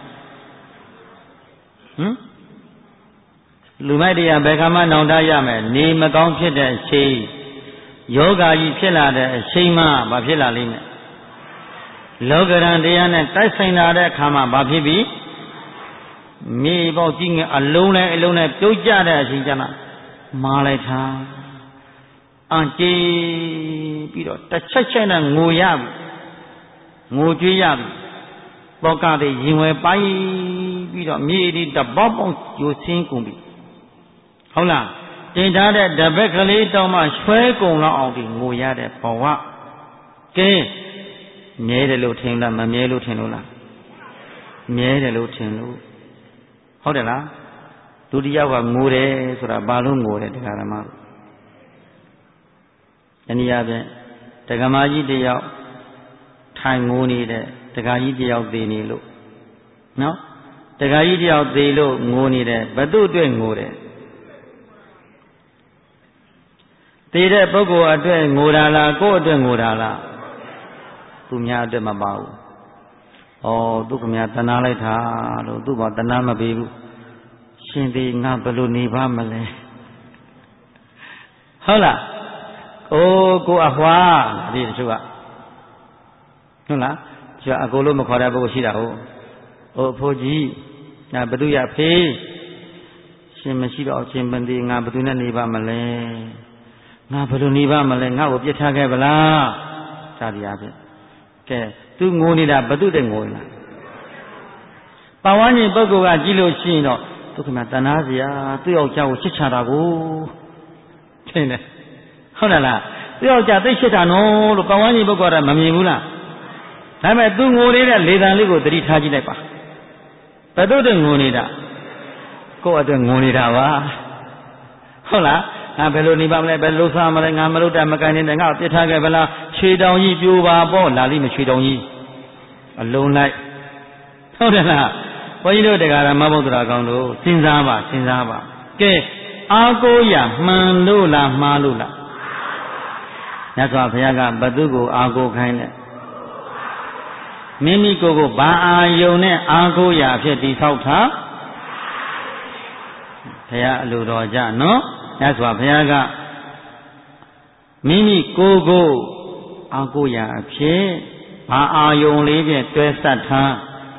ဟမ်လူမိုက်တရားဘယ်ခါမှနောင်တရမယ်နေမကောင်းဖြစ်တဲ့အချိန်ယောဂါကြီးဖြစ်လာတဲ့အချိန်မှဘာဖြစ်လာလိမ့်မယ်လောကရန်တရားနဲ့တိုက်ဆိုင်လာတဲ့အခါမှာဘာဖြစ်ပြီမြေပေါက်ကြီးငယ်အလုံးနဲ့အလုံးနဲ့ပြုတ်ကျတဲ့အချိန်ကျမှမာလိုက်တာအန်ကြေးပြီးတော့တစ်ချက်ချက်နဲ့ငိုရပြီငိုကြွေးရပြီပေါကတဲ့ရင်ဝယ်ပိုင်းပြီးတော့မြေဒီတပေါက်ပေါက်ကျိုးစင်းကုန်ပြီဟုတ်လားတင်ထားတဲ့တပည့်ကလေးတောင်မှရွှဲကုန်တော့အောင်ဒီငိုရတဲ့ဘဝကဲမြဲတယ်လို့ထင်လားမမြဲလို့ထင်လို့လားမြဲတယ်လို့ထင်လို့ဟုတ်တယ်လားဒုတိယကငိုတယ်ဆိုတာဘာလို့ငိုတယ်တရားဓမ္မတို့တနည်းအားဖြင့်ဒကမာကြီးတယောက်ထိုင်ငိုနေတဲ့ဒကာကြီးတယောက်သေနေလို့နော်ဒကာကြီးတယောက်သေလို့ငိုနေတယ်ဘသူ့အတွက်ငိုတယ်သေတဲ့ပုဂ္ဂိုလ်အတွက်ငိုတာလားကိုယ့်အတွက်ငိုတာလားသူများအတွက်မပါဘူးဩသူကများတနာလိုက်တာလို့သူ့ဘာတနာမပေးဘူးရှင်သေးငါဘယ်လိုနေပါမလဲဟဟုတ်လားကိုကိုအဟွာဒီတချို့ကဟုတ်လားကျအကိုလို့မခေါ်တဲ့ပုဂ္ဂိုလ်ရှိတာဟုတ်ဟိုအဖိုးကြီးငါဘသူရဖေးရှင်မရှိတော့ရှင်မသိငါဘသူနဲ့နေပါမလဲငါဘယ်လိုနေပါမလဲငါ့ကိုပြစ်ထားခဲ့ဗလားသာတရားဖြင့်ကဲသူငိုနေတာဘသူတဲ့ငိုနေတာပဝန်းကျင်ပုဂ္ဂိုလ်ကကြည့်လို့ရှိရင်တော့သူကမှတဏှာစရာသူ့ယောက်ျားကိုချစ်ချတာကိုထင်တယ်ဟုတ်တယ်လားသူ့ယောက်ျားသိချစ်တာနော်လို့ပဝန်းကျင်ပုဂ္ဂိုလ်ကမမြင်ဘူးလားဒါပေမဲ့သူငိုနေတဲ့လေတံလေးကိုသတိထားကြည့်လိုက်ပါဘယ်သူတဲ့ငိုနေတာကိုယ့်အတွက်ငိုနေတာပါဟုတ်လားငါဘယ်လိုနေပါမလဲဘယ်လိုစားမလဲငါမလုပ်တဲ့မကန်နေတဲ့ငါ့ကိုပြစ်ထားခဲ့ဗလားခြေတောင်ကြီးပြိုပါပေါ့လာလိမ့်မခြေတောင်ကြီးအလုံးလိုက်ဟုတ်တယ်လားဘုန်းကြီးတို့တရားဓမ္မဗုဒ္ဓရာကောင်းတို့စဉ်းစားပါစဉ်းစားပါကဲအာကိုရမှန်လို့လားမှားလို့လားမြတ်စွာဘုရားကဘသူကိုအာကိုခိုင်းတယ်မိမိကိုယ်ကိုဘာအာယုံနဲ့အာကိုရအဖြစ်တည်ဆောက်ထားဘုရားအလိုတော်ကြနော်မြတ်စွာဘုရားကမိမိကိုယ်ကိုအာကိုရအဖြစ်ဘာအာယုံလေးဖြင့်တွဲဆက်ထား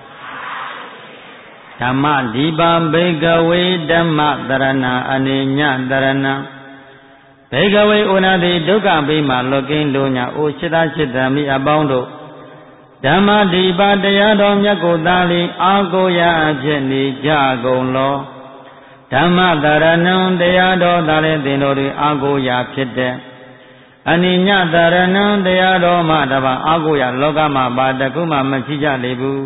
ဓမ္မဒီပဘေကဝေဓမ္မတရဏအနေညတရဏဘေကဝေဩနာတိဒုက္ခပိမှလွတ်ကင်းလို့ညာအိုစိတ္တစိတ္တမိအပေါင်းတို့ဓမ္မဒီပတရားတော်မြတ်ကိုသာလီအာကိုရအဖြစ်နေကြကုန်လောဓမ္မတရဏံတရားတော်သာလည်းသင်တို့တွေအာကိုရဖြစ်တဲ့အနိညတရဏံတရားတော်မှတပါအာကိုရလောကမှာဘာတခုမှမရှိကြလေဘူး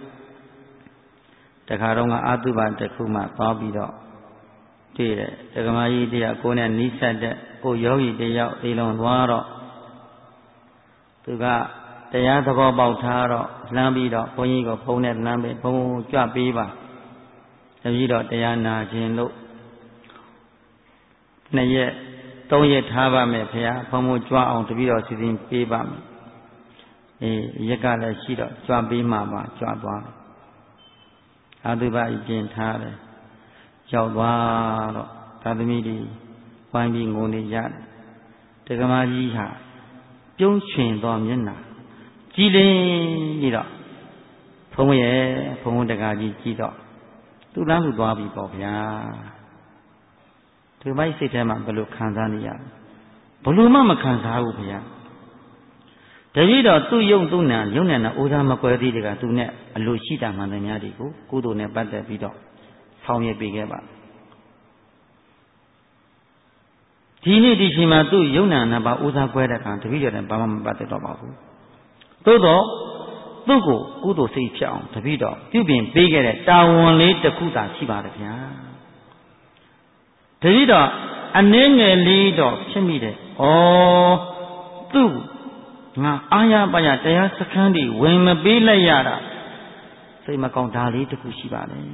တခါတော့ကအာတုပတခုမှသွားပြီးတော့တွေ့တယ်ဒကမာကြီးတရားကိုနဲ့နီးစပ်တဲ့ကိုယောဂီတယောက်အိမ်လုံးသွားတော့သူကတရားသဘောပေါက်ထားတော့လှမ်းပြီးတော့ဘုန်းကြီးကိုဖုန်းနဲ့လှမ်းပြီးဘုန်းကြွပေးပါတပည့်တော်တရားနာခြင်းလို့နှစ်ရက်သုံးရက်ထားပါမယ်ခင်ဗျာဘုန်းဘုန်းကြွအောင်တပည့်တော်စီစဉ်ပေးပါမယ်အေးရက်ကလည်းရှိတော့ကြွပေးမှပါကြွသွားတယ်အာတုပဤကျင်ထားတယ်ရောက်သွားတော့သာသမီတွေဝိုင်းပြီးငိုနေကြတယ်တက္ကမကြီးဟာပြုံးချွင်သောမျက်နှာကြည်လင်းပြီးတော့ဘုန်းရဲ့ဘုန်းတက္ကကြီးကြည့်တော့သူ့လမ်းသူသွားပြီပေါ့ဗျာဒီမိုက်စိတ်ထဲမှာဘယ်လိုခံစားနေရဘယ်လိုမှမခံစားဘူးဗျာတပည့်တော်သူ့ယုံသူ့နံယုံနံနာအိုးသားမကွဲသေးတဲ့ကသူနဲ့အလိုရှိတာမှန်တယ်များဒီကိုကုသိုလ်နဲ့ပတ်သက်ပြီးတော့ဆောင်ရွက်ပေးခဲ့ပါဒီနေ့ဒီချိန်မှာသူ့ယုံနံနာပါအိုးသားကွဲတဲ့ကတပည့်တော်နဲ့ဘာမှမပတ်သက်တော့ပါဘူးသို့တော့သူ့ကိုကုသိုလ်စိတ်ဖြစ်အောင်တပည့်တော်ပြုပြင်ပေးခဲ့တဲ့တာဝန်လေးတစ်ခုသာရှိပါတယ်ဗျာတပည့်တော်အနည်းငယ်လေးတော့ဖြစ်မိတယ်ဩသူ့ငါအာရပါရတရားစခန်းတွေဝင်မပေးလိုက်ရတာစိတ်မကောင်းဒါလေးတစ်ခုရှိပါတယ်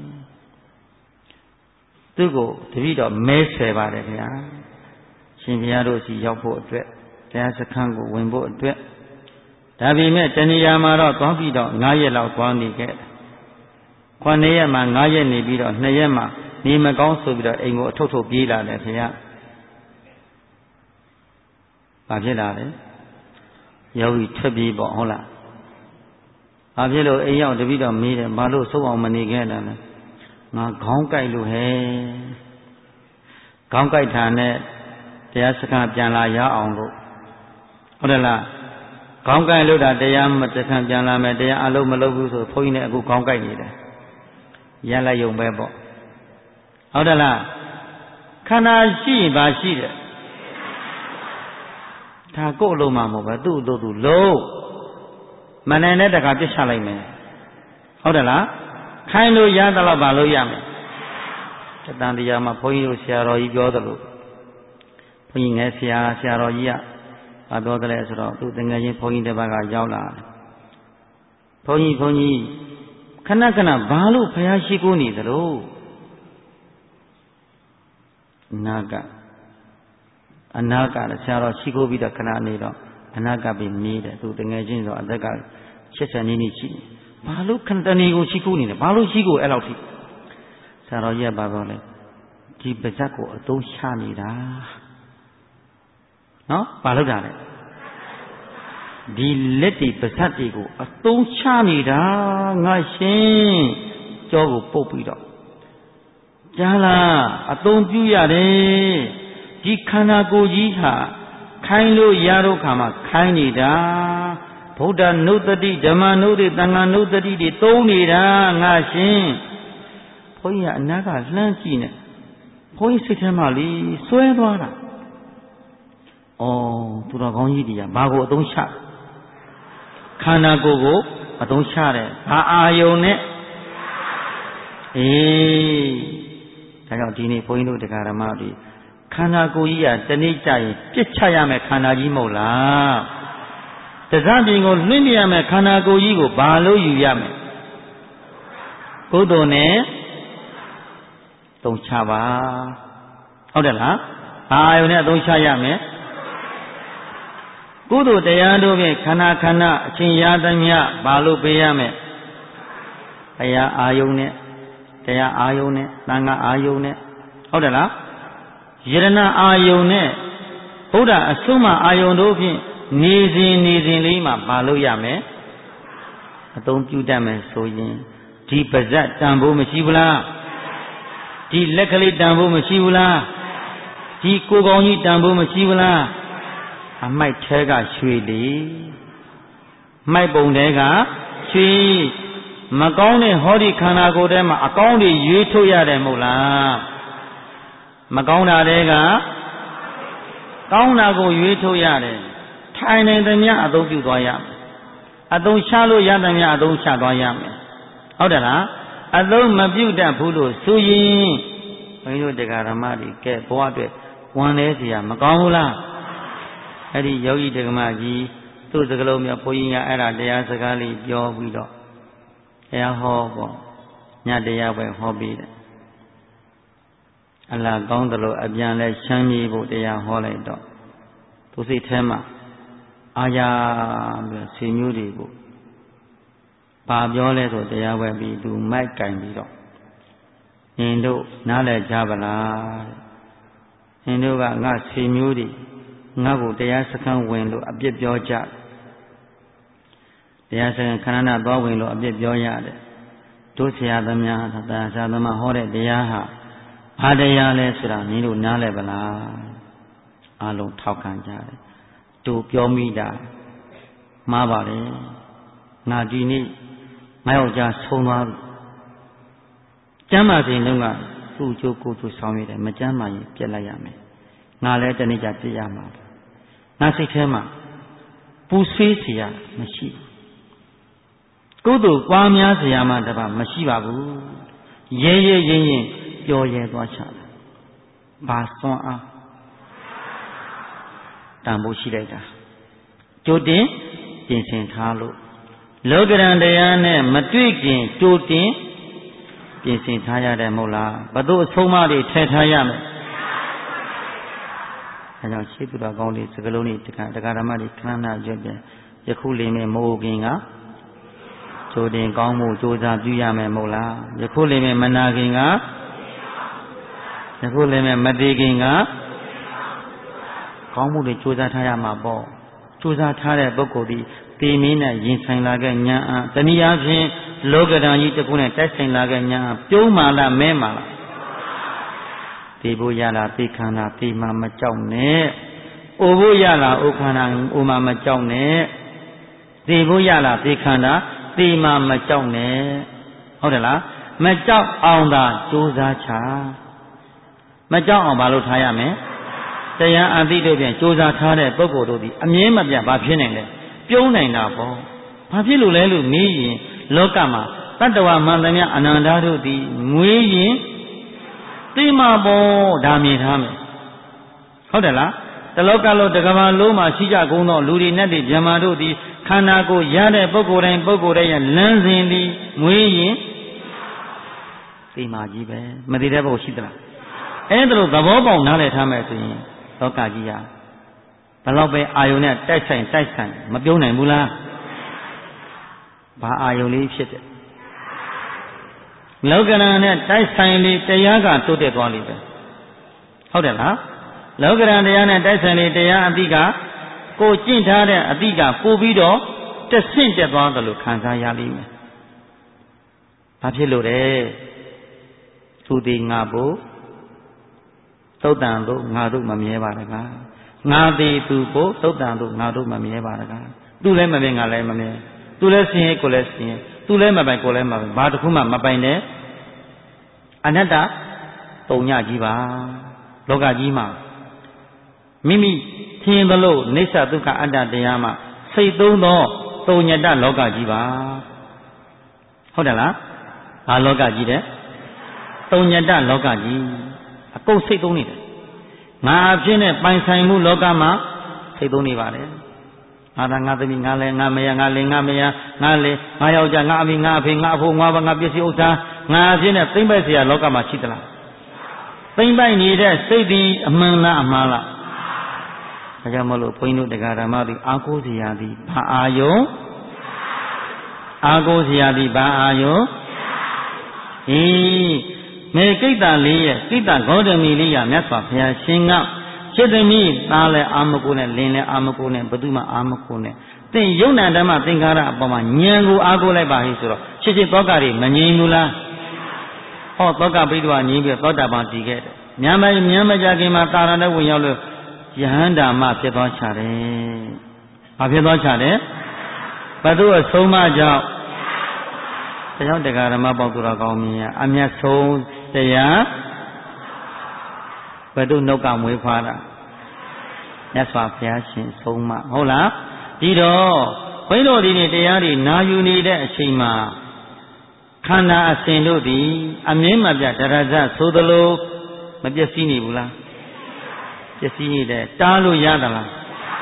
သူ့ကိုတပည့်တော်မဲဆယ်ပါတယ်ခင်ဗျာရှင်ဘုရားတို့စီရောက်ဖို့အတွက်တရားစခန်းကိုဝင်ဖို့အတွက်ဒါပေမဲ့တဏှာမှာတော့သွားပြီးတော့၅ရက်လောက်သွားနေခဲ့ခုနှစ်ရက်မှာ၅ရက်နေပြီးတော့နှစ်ရက်မှာနေမကောင်းဆိုပြီးတော့အိမ်ကိုအထုတ်ထုတ်ပြေးလာတယ်ခင်ဗျာဘာဖြစ်လာလဲယောဂီထွက်ပြေးပေါ့ဟုတ်လားဘာဖြစ်လို့အိမ်ရောက်တပည့်တော်မေးတယ်ဘာလို့စိုးအောင်မနေခဲ့တာလဲငါခေါင်းကိုက်လို့ဟဲ့ခေါင်းကိုက်တာနဲ့တရားစခန်းပြန်လာရအောင်လို့ဟုတ်တယ်လားခေါင်းကိုက်လို့တာတရားမစခန်းပြန်လာမယ်တရားအလုံးမလုပ်ဘူးဆိုဘုန်းကြီးနဲ့အခုခေါင်းကိုက်နေတယ်ရလိုက်ရုံပဲပေါ့ဟုတ်တယ်လားခန္ဓာရှိရင်ဘာရှိတယ်ဒါကိုယ်အလုံးမှမဟုတ်ပဲသူ့အလုပ်သူလုံးမနိုင်တဲ့တခါပြစ်ချလိုက်မယ်ဟုတ်တယ်လားခိုင်းလို့ရတဲ့လောက်ပါလို့ရမယ်တတန်တရားမှာဘုန်းကြီးတို့ဆရာတော်ကြီးပြောသလိုဘုန်းကြီးငယ်ဆရာဆရာတော်ကြီးကဘာပြောသလဲဆိုတော့သူတငယ်ချင်းဘုန်းကြီးတစ်ပါးကရောက်လာတယ်ဘုန်းကြီးဘုန်းကြီးခဏခဏဘာလို့ဖျားရှိခိုးနေသလိုနာကအနာကလည်းဆရာတော်ရှိခိုးပြီးတော့ခဏနေတော့အနာကပြီးမေးတယ်သူတငယ်ချင်းဆိုအသက်ကရှစ်ဆယ်နီးနီးရှိဘာလို့ခဏတဏီကိုရှိခိုးနေလဲဘာလို့ရှိခိုးအဲ့လောက်ထိဆရာတော်ကြီးကဘာပြောလဲဒီပါဇက်ကိုအသုံးချနေတာနော်ဘာလို့တာလဲဒီလက်တွေပါဇက်တွေကိုအသုံးချနေတာငါရှင်ကြောကိုပုတ်ပြီးတော့ကြားလားအသုံးပြုရတယ်ဒီခန္ဓာကိုယ်ကြီးဟာခိုင်းလို့ရတော့ခါမှာခိုင်းနေတာဗုဒ္ဓနုတ္တိဓမ္မနုတ္တိသံဃာနုတ္တိတွေသုံးနေတာငါရှင်ဘုန်းကြီးကအနာကလှမ်းကြည့်နေဘုန်းကြီးစိတ်ထဲမှာလေစွဲသွားတာဩသူတော်ကောင်းကြီးတွေကဘာကိုအသုံးချခန္ဓာကိုယ်ကိုအသုံးချတယ်ဘာအာယုံနဲ့အေးဒါကြောင့်ဒီနေ့ဘုန်းကြီးတို့တရားဓမ္မတွေခန္ဓာကိုယ်ကြီးကတနေ့ကျရင်ပြစ်ချရမယ်ခန္ဓာကြီးမဟုတ်လားတစားပြင်ကိုလွှင့်ပြရမယ်ခန္ဓာကိုယ်ကြီးကိုဘာလို့ယူရမလဲကုသိုလ်နဲ့သုံးချပါဟုတ်တယ်လားဘာအာယုံနဲ့သုံးချရမယ်ကုသိုလ်တရားတို့ဖြင့်ခန္ဓာခန္ဓာအချင်းရသမျှဘာလို့ပေးရမလဲတရားအာယုံနဲ့တရားအာယုံနဲ့သံဃာအာယုံနဲ့ဟုတ်တယ်လားယရဏအာယုံနဲ့ဘုရားအဆုံးမအာယုံတို့ဖြင့်နေစဉ်နေစဉ်လေးမှာဘာလို့ရမယ်အသုံးပြုတတ်မယ်ဆိုရင်ဒီပါဇက်တန်ဖို့မရှိဘူးလားဒီလက်ကလေးတန်ဖို့မရှိဘူးလားဒီကိုယ်ကောင်းကြီးတန်ဖို့မရှိဘူးလားအမိုက်ထဲကရွှေလေမိုက်ပုံထဲကရွှေမကောင်းတဲ့ဟောဒီခန္ဓာကိုယ်ထဲမှာအကောင်းတွေရွေးထုတ်ရတယ်မဟုတ်လားမကောင်းတာတွေကကောင်းတာကိုရွေးထုတ်ရတယ်ထိုင်နေသမျှအသုံးပြုသွားရမယ်အသုံးချလို့ရသမျှအသုံးချသွားရမယ်ဟုတ်တယ်လားအသုံးမပြုတတ်ဘူးလို့ဆိုရင်ဘုန်းကြီးတို့တရားဓမ္မတွေကဲဘဝအတွက်ဝန်လဲเสียမကောင်းဘူးလားအဲ့ဒီယောဂီဓမ္မကြီးသူ့စကလုံးမျိုးဘုန်းကြီးကအဲ့ဒါတရားစကားလေးပြောပြီးတော့တရားဟောပေါ့ညတရားပဲဟောပြီးတယ်အလားကောင်းသလိုအပြန်လဲချမ်းမြေဖို့တရားဟောလိုက်တော့သူစိတ်ထဲမှာအာရပြီးဆွေမျိုးတွေကိုဘာပြောလဲဆိုတရားဝဲပြီးသူမိုက်ကင်ပြီးတော့အင်းတို့နားလည်ကြပါလားအင်းတို့ကငါဆွေမျိုးတွေငါ့ကိုတရားစခန်းဝင်လို့အပြစ်ပြောကြတရားစခန်းခန္ဓာသွားဝင်လို့အပြစ်ပြောရတယ်တို့ဆရာသမားသာဆရာသမားဟောတဲ့တရားဟာဘာတရားလဲဆိုတာမင်းတို့နားလည်ပါလားအလုံးထောက်ခံကြတယ်တို့ပြောမိတာမှားပါလေငါဒီနေ့ငါယောက်ျားဆုံးသွားပြီကျမ်းမာစဉ်တုန်းကသူ့အကျိုးကိုယ်သူဆောင်ရတယ်မကျမ်းမာရင်ပြက်လိုက်ရမယ်ငါလည်းတနေ့ကျပြက်ရမှာငါစိတ်ထဲမှာပူဆွေးเสียမရှိဘူးကုသိုလ်ပွားများเสียမှတပါမရှိပါဘူးရဲရဲရင်ရင်ပျော်ရဲသွားချတယ်ဘာစွမ်းအားတန်ဖို့ရှိလိုက်တာကြိုတင်ပြင်ဆင်ထားလို့လောကရန်တရားနဲ့မတွေ့ခင်ကြိုတင်ပြင်ဆင်ထားရတယ်မဟုတ်လားဘယ်သူအဆုံးအမတွေထည့်ထားရမလဲအဲကြောင့်ရှိသူတော်ကောင်းတွေစကလုံးတွေတရားတရားဓမ္မတွေခဏခဏရွတ်တယ်ယခုလေးမဲ့မိုးခင်ကကြိုတင်ကောင်းမှုကြိုးစားပြုရမယ်မဟုတ်လားယခုလေးမဲ့မနာခင်ကယခုလေးမဲ့မတည်ခင်ကကောင်းမှုတွေကြိုးစားထားရမှာပေါ့ကြိုးစားထားတဲ့ပုဂ္ဂိုလ်ဒီတေမင်းနဲ့ရင်ဆိုင်လာခဲ့ဉာဏ်အားတနည်းအားဖြင့်လောကဓာတ်ကြီးတစ်ခုနဲ့တိုက်ဆိုင်လာခဲ့ဉာဏ်အားပြုံးမာလားမဲမာလားသိဖို့ရလားသိခန္ဓာသိမှမကြောက်နဲ့။အိုဖို့ရလားအိုခန္ဓာအိုမှမကြောက်နဲ့။သိဖို့ရလားသိခန္ဓာသိမှမကြောက်နဲ့။ဟုတ်တယ်လား။မကြောက်အောင်သာကြိုးစားချ။မကြောက်အောင်ဘာလို့ထားရမလဲ။တရားအသိတို့ဖြင့်ကြိုးစားထားတဲ့ပုဂ္ဂိုလ်တို့သည်အမြဲမပြတ်ဘာဖြစ်နိုင်လဲ။ပြုံးနိုင်တာပေါ့။ဘာဖြစ်လို့လဲလို့မေးရင်လောကမှာတတ္တဝါမှန်သမျှအနန္တတို့သည်ငွေရင်သိမှာပေါ့ဒါမြင်ထားမယ်ဟုတ်တယ်လားတလောကလုံးတကဘာလုံးမှာရှိကြကုန်သောလူတွေနဲ့တည်းဗြဟ္မာတို့သည်ခန္ဓာကိုယ်ရတဲ့ပုဂ္ဂိုလ်တိုင်းပုဂ္ဂိုလ်တိုင်းရဲ့လမ်းစဉ်သည်ငွေရင်သိမှာကြီးပဲမသိတဲ့ပုဂ္ဂိုလ်ရှိသလားအဲ့ဒါလို့သဘောပေါက်နားလည်ထားမယ်ဆိုရင်လောကကြီးဟာဘယ်တော့ပဲအာယုန်နဲ့တိုက်ဆိုင်တိုက်ဆိုင်မပြုံးနိုင်ဘူးလားဘာအာယုန်လေးဖြစ်တယ်လောကရန်နဲ့တိုက်ဆိုင်ပြီးတရားကတိုးတက်သွားလိမ့်မယ်ဟုတ်တယ်လားလောကရန်တရားနဲ့တိုက်ဆိုင်တဲ့တရားအတိကကိုကျင့်ထားတဲ့အတိကပို့ပြီးတော့တဆင့်တက်သွားတယ်လို့ခံစားရလိမ့်မယ်။ဘာဖြစ်လို့လဲ။သူဒီငါဘုသုတ်တန်တို့ငါတို့မမြဲပါတကား။ငါသည်သူဘုသုတ်တန်တို့ငါတို့မမြဲပါတကား။သူလည်းမမြဲငါလည်းမမြဲ။သူလည်းဆင်းရဲကိုလည်းဆင်းရဲ။သူလည်းမပိုင်ကိုလည်းမပိုင်။ဘာတစ်ခုမှမပိုင်နဲ့အနတ္တတုံညကြီးပါ။လောကကြီးမှာမိမိထင်သလိုနေဆဒုက္ခအတ္တတရားမှာစိတ်သုံးသောတုံညတလောကကြီးပါဟုတ်တယ်လားဘာလောကကြီးတဲ့တုံညတလောကကြီးအကုန်စိတ်သုံးနေတယ်ငါအဖြစ်နဲ့ပိုင်ဆိုင်မှုလောကမှာစိတ်သုံးနေပါတယ်ငါသာငါသမီးငါလည်းငါမယားငါလည်းငါမယားငါလည်းငါယောက်ျားငါအမိငါအဖေငါအဖိုးငါဘာငါပစ္စည်းဥစ္စာငါအဖြစ်နဲ့သိမ့်ပိုက်เสียလောကမှာရှိသလားသိမ့်ပိုက်နေတဲ့စိတ်ဒီအမှန်လားအမှားလားဒါကြောင့်မလို့ဘုန်းကြီးတို့တရားဓမ္မတွေအာကိုးစရာသည်ဘာအာယုံအာကိုးစရာသည်ဘာအာယုံဟေးမေကိတ္တလေးရဲ့ကိတ္တဂေါတမီလေးရမြတ်စွာဘုရားရှင်ကจิตသမီးသားလည်းအာမကိုနဲ့လင်းလည်းအာမကိုနဲ့ဘသူမှအာမကိုနဲ့သင်ယုံနာဓမ္မသင်္ခါရအပေါ်မှာဉာဏ်ကိုအာကိုလိုက်ပါဟိဆိုတော့ချစ်ချစ်သောကတွေမငြိမ်ဘူးလားဟောသောကပိဋကငြိမ်ပြီးသောတာပန်တည်ခဲ့တယ်မြန်မမြန်မကြခင်မှာတာရဏဝင်ရောက်လို့ယဟန္တာမဖြစ်သွားချတယ်။ဘာဖြစ်သွားချတယ်။ဘသူအဆုံးမကြောင့်တရားတရားဓမ္မပေါသူတော်ကောင်းမြင်အမျက်ဆုံးတရားဘသူနှုတ်ကမွေးဖွားတာမြတ်စွာဘုရားရှင်ဆုံးမဟုတ်လားဒီတော့ဘုန်းတော်ဒီနေ့တရားတွေနာယူနေတဲ့အချိန်မှာခန္ဓာအစဉ်တို့သည်အမြင်မပြဒရဇဆိုသလိုမပျက်စီးနေဘူးလားပျက်စီးနေတယ်တားလို့ရသလား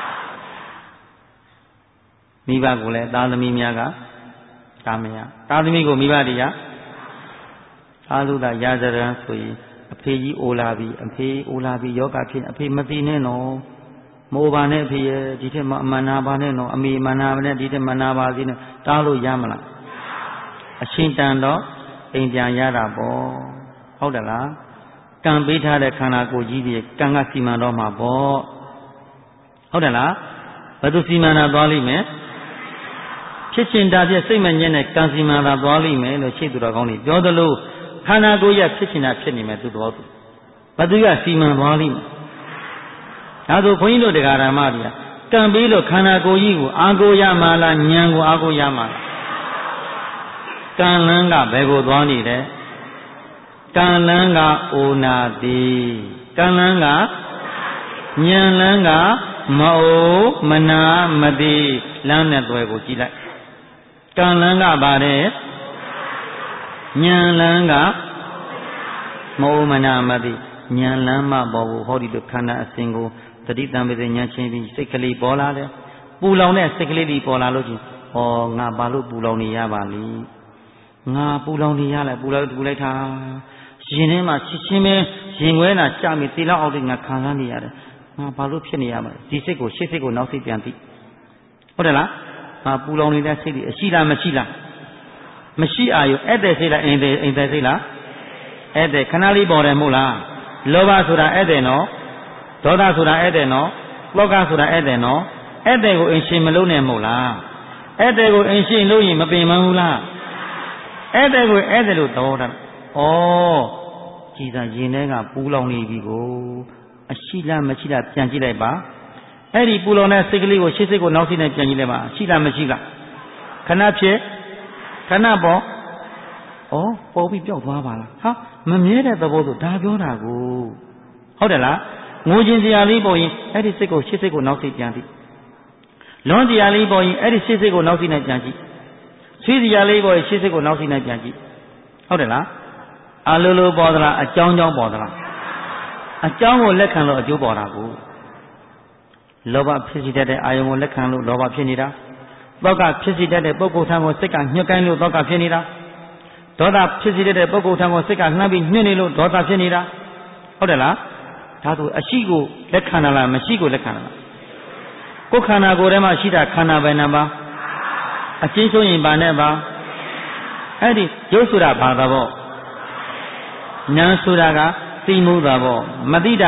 မိဘကိုလည်းသားသမီးများကတားမရသားသမီးကိုမိဘတွေကသားလို့သာရာဇရန်ဆိုရင်အဖေကြီးအိုလာပြီအဖေအိုလာပြီယောဂဖြစ်အဖေမသိနဲ့နော်မိုးပါနဲ့အဖေရဲ့ဒီထက်မှအမှန်နာပါနဲ့နော်အမေမှန်နာပါနဲ့ဒီထက်မှန်နာပါစီနဲ့တားလို့ရမလားအရှင်တန်တော့အိမ်ပြန်ရတာပေါ့ဟုတ်တယ်လားကံပေးထားတဲ့ခန္ဓာကိုယ်ကြီးတွေကံကစီမံတော့မှာပေါ့ဟုတ်တယ်လားဘယ်သူစီမံတာသွားလိမ့်မယ်ဖြစ်ချင်းတာပြည့်စိတ်မညစ်တဲ့ကံစီမံတာသွားလိမ့်မယ်လို့ရှေ့သူတော်ကောင်းတွေပြောသလိုခန္ဓာကိုယ်ရဖြစ်ချင်းတာဖြစ်နေမယ်သူတော်သူဘယ်သူကစီမံသွားလိမ့်မယ်ဒါဆိုဘုန်းကြီးတို့တရားဓမ္မတွေကကံပေးလို့ခန္ဓာကိုယ်ကြီးကိုအာကိုရမှာလားဉာဏ်ကိုအာကိုရမှာလားကံလန်းကဘယ်ကိုသွားနေတယ်ကံလန်းကအိုနာတိကံလန်းကဉာဏ်လန်းကမအိုမနာမတိလမ်းနဲ့သွဲကိုကြည့်လိုက်ကံလန်းကပါတယ်ဉာဏ်လန်းကမအိုမနာမတိဉာဏ်လန်းမပေါ်ဘူးဟောဒီလိုခန္ဓာအစဉ်ကိုတတိတံပဇဉာဏ်ချင်းပြီးစိတ်ကလေးပေါ်လာတယ်ပူလောင်တဲ့စိတ်ကလေးဒီပေါ်လာလို့ချင်းဟောငါဘာလို့ပူလောင်နေရပါလိငါပူလောင်နေရလဲပူလောင်ပူလိုက်တာရင်ထဲမှာချစ်ချင်းပဲရင်ခွဲတာကြမိတေလောက်အောက်တည်းငါခံစားနေရတယ်ငါဘာလို့ဖြစ်နေရမလဲဒီစိတ်ကိုရှေ့စိတ်ကိုနောက်စိတ်ပြန်သိဟုတ်တယ်လားငါပူလောင်နေတဲ့စိတ်တွေအရှိလားမရှိလားမရှိအာယုအဲ့တဲ့စိတ်လားအိမ်တဲ့အိမ်တဲ့စိတ်လားအဲ့တဲ့ခဏလေးပေါ်တယ်မဟုတ်လားလောဘဆိုတာအဲ့တဲ့နော်ဒေါသဆိုတာအဲ့တဲ့နော်လောကဆိုတာအဲ့တဲ့နော်အဲ့တဲ့ကိုအင်ရှင်မလုံးနဲ့မဟုတ်လားအဲ့တဲ့ကိုအင်ရှင်လို့ရင်မပင်မဘူးလားအဲ့တဲ့ကိုအဲ့တဲ့လို့သဘောထားဩကြည်သာရင်ထဲကပူလောင်နေပြီကိုအရှိလားမရှိလားပြန်ကြည့်လိုက်ပါအဲ့ဒီပူလောင်တဲ့စိတ်ကလေးကိုရှေ့စိတ်ကိုနောက်စိတ်နဲ့ပြန်ကြည့်လိုက်ပါရှိလားမရှိလားခဏဖြစ်ခဏပေါ်ဩပေါ်ပြီးပြောက်သွားပါလားဟာမမြဲတဲ့သဘောဆိုဒါပြောတာကိုဟုတ်တယ်လားငိုခြင်းစရာလေးပေါ်ရင်အဲ့ဒီစိတ်ကိုရှေ့စိတ်ကိုနောက်စိတ်ပြန်ကြည့်လွန်စရာလေးပေါ်ရင်အဲ့ဒီရှေ့စိတ်ကိုနောက်စိတ်နဲ့ပြန်ကြည့်ဆွေးစရာလေးပေါ်ရင်ရှေ့စိတ်ကိုနောက်စိတ်နဲ့ပြန်ကြည့်ဟုတ်တယ်လားအလိုလိုပေါ်သလားအကြောင်းကြောင်းပေါ်သလားအကြောင်းကိုလက်ခံလို့အကျိုးပေါ်တာကိုလောဘဖြစ်စီတတ်တဲ့အာယုံကိုလက်ခံလို့လောဘဖြစ်နေတာသောကဖြစ်စီတတ်တဲ့ပုဂ္ဂိုလ်ထံကိုစိတ်ကညှက်ကိုင်းလို့သောကဖြစ်နေတာဒေါသဖြစ်စီတတ်တဲ့ပုဂ္ဂိုလ်ထံကိုစိတ်ကနှမ်းပြီးညှက်နေလို့ဒေါသဖြစ်နေတာဟုတ်တယ်လားဒါဆိုအရှိကိုလက်ခံတာလားမရှိကိုလက်ခံတာလားကိုယ်ခန္ဓာကိုယ်ထဲမှာရှိတာခန္ဓာပဲနာပါအချင်းဆိုရင်ဘာနဲ့ပါအဲ့ဒီရုပ်ဆိုတာဘာသာပေါ့နာဆိုတာကသိမှုတာပေါ့မသိတာက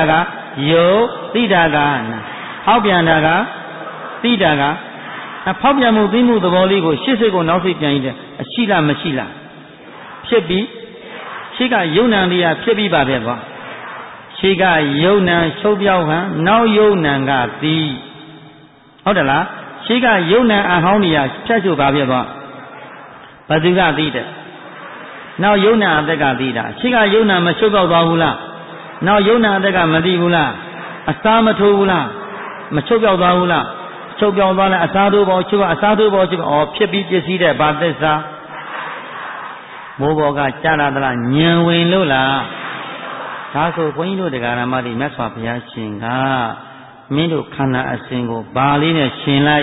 ယုတ်သိတာကဖောက်ပြန်တာကသိတာကဖောက်ပြန်မှုသိမှုသဘောလေးကိုရှေ့စိတ်ကိုနောက်စိတ်ပြန်ရတဲ့အရှိလားမရှိလားဖြစ်ပြီးရှိကယုံနံလေးကဖြစ်ပြီးပါပဲကွာရှိကယုံနံချုပ်ပြောင်းဟန်နောက်ယုံနံကသိဟုတ်တယ်လားရှိကယုံနံအဟောင်းနေရဖြတ်ချုပ်ပါပဲကွာဘသူကသိတယ်နောက်ယုံနံအသက်ကသိတာရှိကယုံနံမချုပ်ပြောက်သွားဘူးလားနောက်ယုံနံအသက်ကမသိဘူးလားအစားမထိုးဘူးလားမချုပ်ပြောက်သွားဘူးလားချုပ်ပြောက်သွားလဲအစားထိုးပေါ်ချုပ်အစားထိုးပေါ်ချုပ်အော်ဖြစ်ပြီးပစ္စည်းတဲ့ဘာသစ္စာမိုးဘောကကြားလာသလားညံဝင်လို့လားဒါဆိုဘုန်းကြီးတို့တရားဓမ္မတွေမြတ်စွာဘုရားရှင်ကမင်းတို့ခန္ဓာအစဉ်ကိုဘာလေးနဲ့ရှင်လိုက်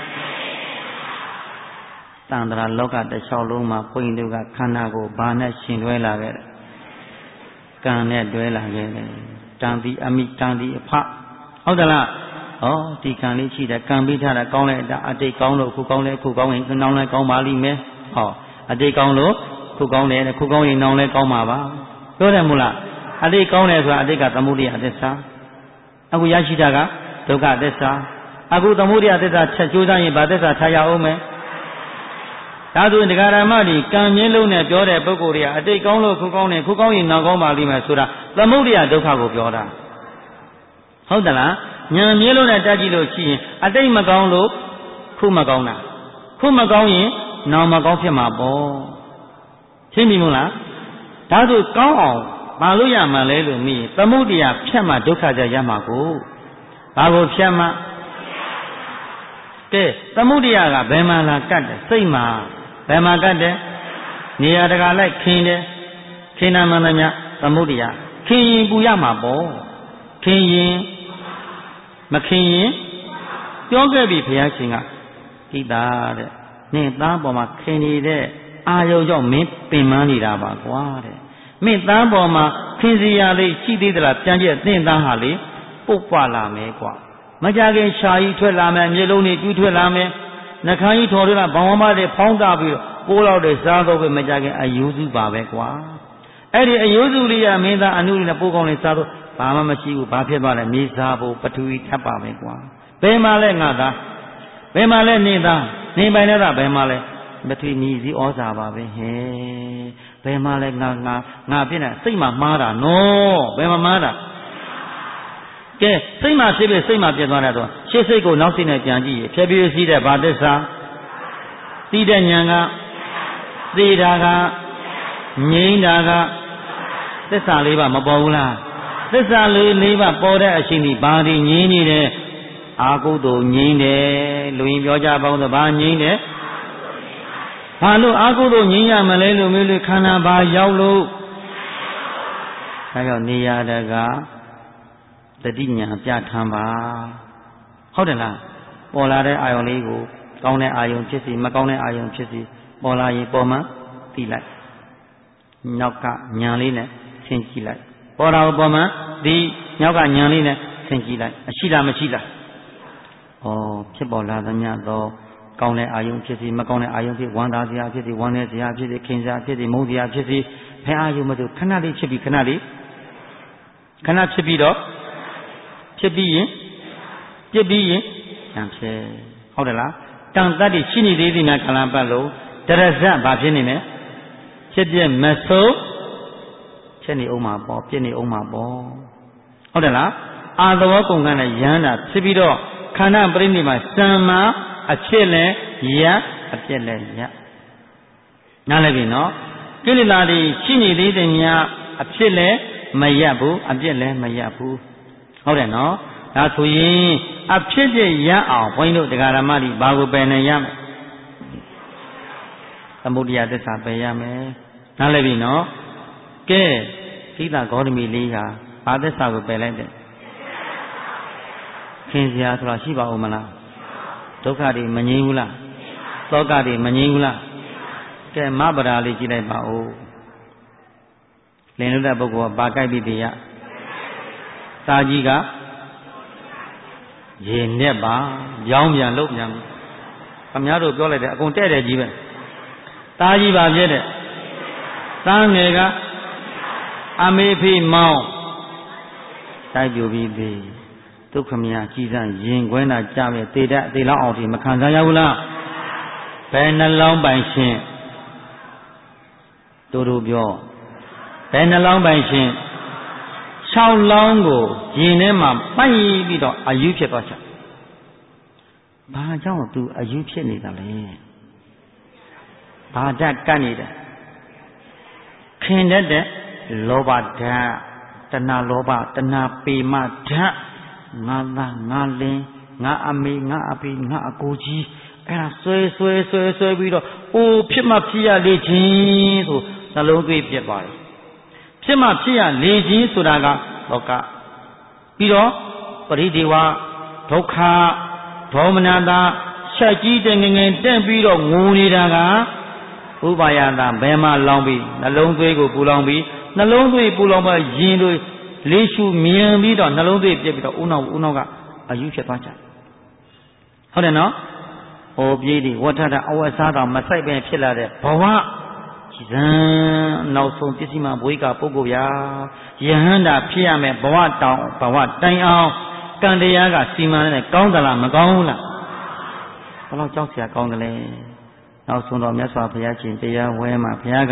တန်ត្រာလောကတစ်လျှောက်လုံးမှာဘုန်းကြီးတို့ကခန္ဓာကိုဘာနဲ့ရှင်တွဲလာခဲ့တယ်ကံနဲ့တွဲလာခဲ့တယ်တန်တိအမိတန်တိအဖဟုတ်တယ်လားဩဒီကံလေးရှိတယ်ကံပြီးထားတာကောင်းလိုက်တာအတိတ်ကောင်းလို့ခုကောင်းလဲခုကောင်းရင်နောင်လဲကောင်းပါလိမ့်မယ်ဟောအတိတ်ကောင်းလို့ခုကောင်းတယ်ခုကောင်းရင်နောင်လဲကောင်းပါပါပြောတယ်မို့လားအတိတ်ကောင်းတယ်ဆိုတာအတိတ်ကသမုဒိယသစ္စာအခုရရှိတာကဒုက္ခသစ္စာအခုသမုဒိယသစ္စာချက်ကျိုးစားရင်ဘာသစ္စာထားရအောင်မယ်ဒါဆိုရင်တရားဓမ္မတွေကံမြင့်လုံးနဲ့ပြောတဲ့ပုဂ္ဂိုလ်တွေကအတိတ်ကောင်းလို့ခုကောင်းတယ်ခုကောင်းရင်နောင်ကောင်းပါလိမ့်မယ်ဆိုတာသမုဒိယဒုက္ခကိုပြောတာဟုတ်သလားဉာဏ်မြင့်လုံးနဲ့တက်ကြည့်လို့ရှိရင်အတိတ်မကောင်းလို့ခုမကောင်းတာခုမကောင်းရင်နောင်မကောင်းဖြစ်မှာပေါ့ရှင်းပြီမို့လားဒါဆိုကောင်းအောင်ဘာလို့ရမှာလဲလို့မိသမုဒိယဖြတ်မှဒုက္ခကြရမှာကိုဘာကိုဖြတ်မှကဲသမုဒိယကဘယ်မှာလာကတ်တယ်စိတ်မှာဘယ်မှာကတ်တယ်နေရာတကာလိုက်ခင်းတယ်ခင်းနာမှန်သမျှသမုဒိယခင်းရင်ပူရမှာပေါ့ခင်းရင်မခင်းရင်ပြောခဲ့ပြီဘုရားရှင်ကကိတာတဲ့နင့်သားပေါ်မှာခင်းနေတဲ့အာယုံကြောင့်မင်းပင်ပန်းနေတာပါကွာတဲ့မင်းသားပေါ်မှာခင်းစီရလေးရှိသေးသလားပြန်ပြည့်သင့်သားဟာလေပုတ်ပွားလာမယ်ကွာမကြခင်ရှားကြီးထွက်လာမယ်မျိုးလုံးတွေကျူးထွက်လာမယ်နှခမ်းကြီးထော်ထွက်လာဘောင်မတွေဖောင်းတာပြီးတော့ပိုးလောက်တွေစားတော့ပဲမကြခင်အယုစုပါပဲကွာအဲ့ဒီအယုစုလေးကမင်းသားအနုလေးနဲ့ပိုးကောင်းလေးစားတော့ဘာမှမရှိဘူးဘာဖြစ်သွားလဲမြေစားဖို့ပထဝီထပ်ပါပဲကွာဘယ်မှာလဲငါသားဘယ်မှာလဲနေသားနေပိုင်နေတာဘယ်မှာလဲပထဝီမြေစည်းဩဇာပါပဲဟဲ့ဘယ်မှာလဲငါငါငါဖြစ်နေစိတ်မှာမှားတာနော်ဘယ်မှာမှားတာကဲစိတ်မှာဖြစ်ဖြစ်စိတ်မှာပြတ်သွားတာတော့ရှေ့စိတ်ကိုနောက်စိတ်နဲ့ပြန်ကြည့်ဖြည်းဖြည်းစီးတဲ့ဘာသစ္စာသိတဲ့ဉာဏ်ကသိတာကငြိမ်းတာကသစ္စာလေးပါမပေါ်ဘူးလားသစ္စာလေးလေးပါပေါ်တဲ့အချိန်ဒီဘာဒီငြိမ်းနေတယ်အာကုသိုလ်ငြိမ်းတယ်လူရင်ပြောကြပေါင်းတော့ဘာငြိမ်းတယ်ဘာလို့အာကုသိုလ်ငြိမ်းရမလဲလို့မျိုးလေခန္ဓာဘာရောက်လို့ဒါကြောင့်နေရတကတတိညာပြဋ္ဌာန်းပါဟုတ်တယ်လားပေါ်လာတဲ့အာယုံလေးကိုကောင်းတဲ့အာယုံဖြစ်စီမကောင်းတဲ့အာယုံဖြစ်စီပေါ်လာရင်ပေါ်မှသိလိုက်နောက်ကညာလေးနဲ့ဆင်ကြည့်လိုက်ပေါ်တာကိုပေါ်မှဒီနောက်ကညာလေးနဲ့ဆင်ကြည့်လိုက်အရှိလားမရှိလားဩဖြစ်ပေါ်လာသမျှတော့ကောင်းတဲ့အာယုံဖြစ်စီမကောင်းတဲ့အာယုံဖြစ်ဝမ်းသာစရာဖြစ်စီဝမ်းနည်းစရာဖြစ်စီခင်စရာဖြစ်စီမုန်းစရာဖြစ်စီဖဲအာယုံမဆိုခဏလေးဖြစ်ပြီးခဏလေးခဏဖြစ်ပြီးတော့ဖြစ်ပြီးရင်ပြစ်ပြီးရင်ဉာဏ်ဖြစ်ဟုတ်တယ်လားတန်တတ်တိရှိနေသေးသည်များကလံပတ်လို့တရဇတ်ဘာဖြစ်နေလဲဖြစ်ပြမဆုံးဖြစ်နေအောင်မှာပေါ့ပြစ်နေအောင်မှာပေါ့ဟုတ်တယ်လားအာသဝကုန်ကနဲ့ရမ်းတာဖြစ်ပြီးတော့ခန္ဓာပရိနိဗ္ဗာန်စံမှာအဖြစ်လဲရအပြစ်လဲရနားလည်ပြီနော်ကိလေသာတွေရှိနေသေးတယ်များအဖြစ်လဲမရဘူးအပြစ်လဲမရဘူးဟုတ်တယ်နော်ဒါဆိုရင်အဖြစ်ပြရအောင်ဘုန်းကြီးတို့တရားဓမ္မတွေဘာကိုပယ်နိုင်ရမလဲသမုဒိယသစ္စာပယ်ရမယ်နားလည်ပြီနော်ကဲသီတာဂေါတမီလေးကဘာသစ္စာကိုပယ်လိုက်တယ်ခင်စရာဆိုတာရှိပါဦးမလားဒုက္ခတွေမငြိမ်းဘူးလားသောကတွေမငြိမ်းဘူးလားကဲမဗရာလေးကြည့်လိုက်ပါဦးလင်လို့တဲ့ပုဂ္ဂိုလ်ကဘာကြိုက်ပြီးတည်ရစာကြီးကရေနဲ့ပါရောင်းပြန်လုပ်ပြန်ခင်ဗျားတို့ပြောလိုက်တယ်အကုန်တဲ့တယ်ကြီးပဲသားကြီးပါပြည့်တဲ့သားငယ်ကအမေဖေမောင်းတိုက်ပြူပြီးသေးဒုက္ခမယကြီးစံရင်ခွဲတာကြပဲတေတတ်တေလောက်အောင်ဒီမခံစားရဘူးလားဘယ်နှလုံးပိုင်ရှင်တူတူပြောဘယ်နှလုံးပိုင်ရှင်၆လောင်းကိုရင်ထဲမှာပိုက်ပြီးတော့အယူဖြစ်သွားချဘာကြောင့်သူအယူဖြစ်နေတာလဲဘာဓာတ်ကပ်နေတာခင်တတ်တဲ့လောဘဓာတ်တဏှာလောဘတဏှာပေမဓာတ်ငါသားငါလင်းငါအမေငါအဖေငါအကိုကြီးအဲ့ဒါဆွဲဆွဲဆွဲဆွဲပြီးတော့အိုးဖြစ်မှဖြစ်ရလေခြင်းဆိုနှလုံးသွေးပြက်သွားတယ်ဖြစ်မှဖြစ်ရလေခြင်းဆိုတာကလောကပြီးတော့ပရိဒေဝဒုက္ခဒေါမနတာဆက်ကြီးတဲ့ငငယ်တက်ပြီးတော့ငိုနေတာကဥပါယတာဘယ်မှလောင်းပြီးနှလုံးသွေးကိုပူလောင်ပြီးနှလုံးသွေးပူလောင်မှရင်တွေလေးရှုမြင်ပြီးတော့နှလုံးသွေးပြက်ပြီးတော့ဦးနောက်ဦးနောက်ကအယူဖြစ်သွားကြဟုတ်တယ်နော်ဟောပြေးဒီဝဋ္ဌတာအဝတ်စားတော်မဆိုင်ပဲဖြစ်လာတဲ့ဘဝဇံနောက်ဆုံးပစ္စည်းမဘွေးကပုဂ္ဂိုလ်ရာယဟန္တာဖြစ်ရမယ်ဘဝတောင်ဘဝတိုင်အောင်ကံတရားကစီမံနဲ့ကောင်းသလားမကောင်းဘူးလားဘယ်တော့ကြောက်เสียကောင်းတယ်လဲနောက်ဆုံးတော့မြတ်စွာဘုရားရှင်တရားဝဲမှာဘုရားက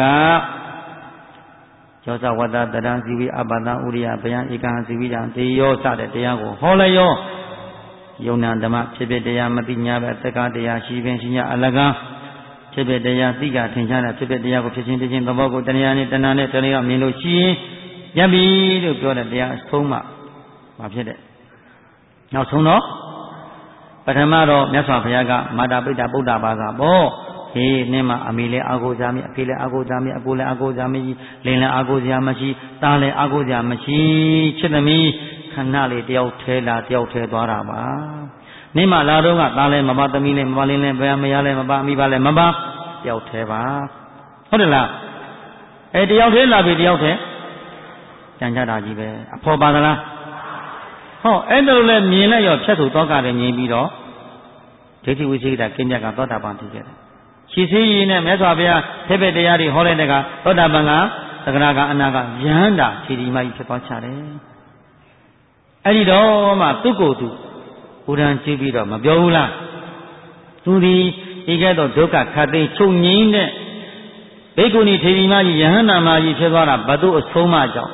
ယောဇဝတ္တတရံဇီဝိအပ္ပတံဥရိယဘယံဧကံဇီဝိတံတေယောစတဲ့တရားကိုဟောလိုက်ရောယုံနာဓမ္မဖြစ်ဖြစ်တရားမသိညာပဲသက္ကတရားရှိပင်ရှိညာအလကားဖြစ်ဖြစ်တရားသိကထင်ရှားတဲ့ဖြစ်ဖြစ်တရားကိုဖြစ်ချင်းဖြစ်ချင်းသဘောကိုတရားနဲ့တဏှာနဲ့တရားမြင်လို့ရှိရင်ရပြီလို့ပြောတဲ့တရားအဆုံးမှမဖြစ်တဲ့နောက်ဆုံးတော့ပထမတော့မြတ်စွာဘုရားကမာတာပိဋကဗုဒ္ဓဘာသာပေါ့ဟေးနင်းမှာအမေလည်းအာကိုကြမီအဖေလည်းအာကိုကြမီအကိုလည်းအာကိုကြမီလင်းလည်းအာကိုကြမရှိသားလည်းအာကိုကြမရှိချစ်သမီးခဏလေးတယောက်ထဲလာတယောက်ထဲသွားတာပါနင်းမှာလာတော့ကသားလည်းမပါသမီးလည်းမပါလင်းလည်းဘယ်မရလည်းမပါအမိပါလည်းမပါတယောက်ထဲပါဟုတ်တယ်လားအဲတယောက်ထဲလာပြီတယောက်ထဲကြံကြတာကြီးပဲအဖော်ပါသလားဟောအဲ့ဒါလည်းမြင်လိုက်ရောဖြတ်သူတော့ကလည်းမြင်ပြီးတော့ဒိဋ္ဌိဝိသေကကင်းမြတ်ကသောတာပန်ဖြစ်ခဲ့တယ်ခြေစည်းရည်နဲ့မြတ်စွာဘုရားဖေဖေတရားတွေဟောလိုက်တဲ့ကသောတာပန်ကသက္ကရာကအနာကယဟန္တာခြေဒီမကြီးဖြစ်သွားချတယ်အဲ့ဒီတော့မှသူ့ကိုယ်သူဘုရားကြည့်ပြီးတော့မပြောဘူးလားသူဒီဒီကဲတော့ဒုက္ခခတ်သိမ်းချုပ်ငြိမ်းတဲ့ဘိက္ခုနီထေရီမကြီးယဟန္တာမကြီးဖြစ်သွားတာဘသူအဆုံးမကြောင့်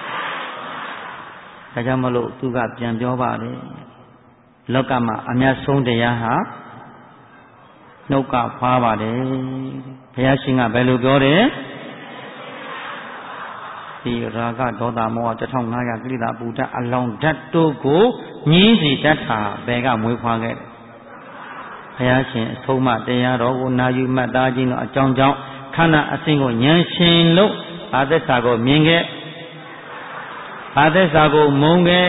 ဒါကြောင့်မလို့သူကပြန်ပြောပါတယ်လောကမှာအများဆုံးတရားဟာနှုတ်ကဖွားပါတယ်ဘုရားရှင်ကဘယ်လိုပြောတယ်ဒီရာဂဒေါသမောဟတစ်ထောင်ငါးရာကိလေသာပူဓာတ်အလောင်းဓာတ်တို့ကိုငြင်းစီတတ်တာဘယ်ကမွေးဖွားခဲ့ဘုရားရှင်အဆုံးအမတရားတော်ကိုနာယူမှတ်သားခြင်းတို့အကြောင်းကြောင့်ခန္ဓာအစဉ်ကိုဉာဏ်ရှင်လို့ဘာသစ္စာကိုမြင်ခဲ့ဘာသစ္စာကိုမုန်းခဲ့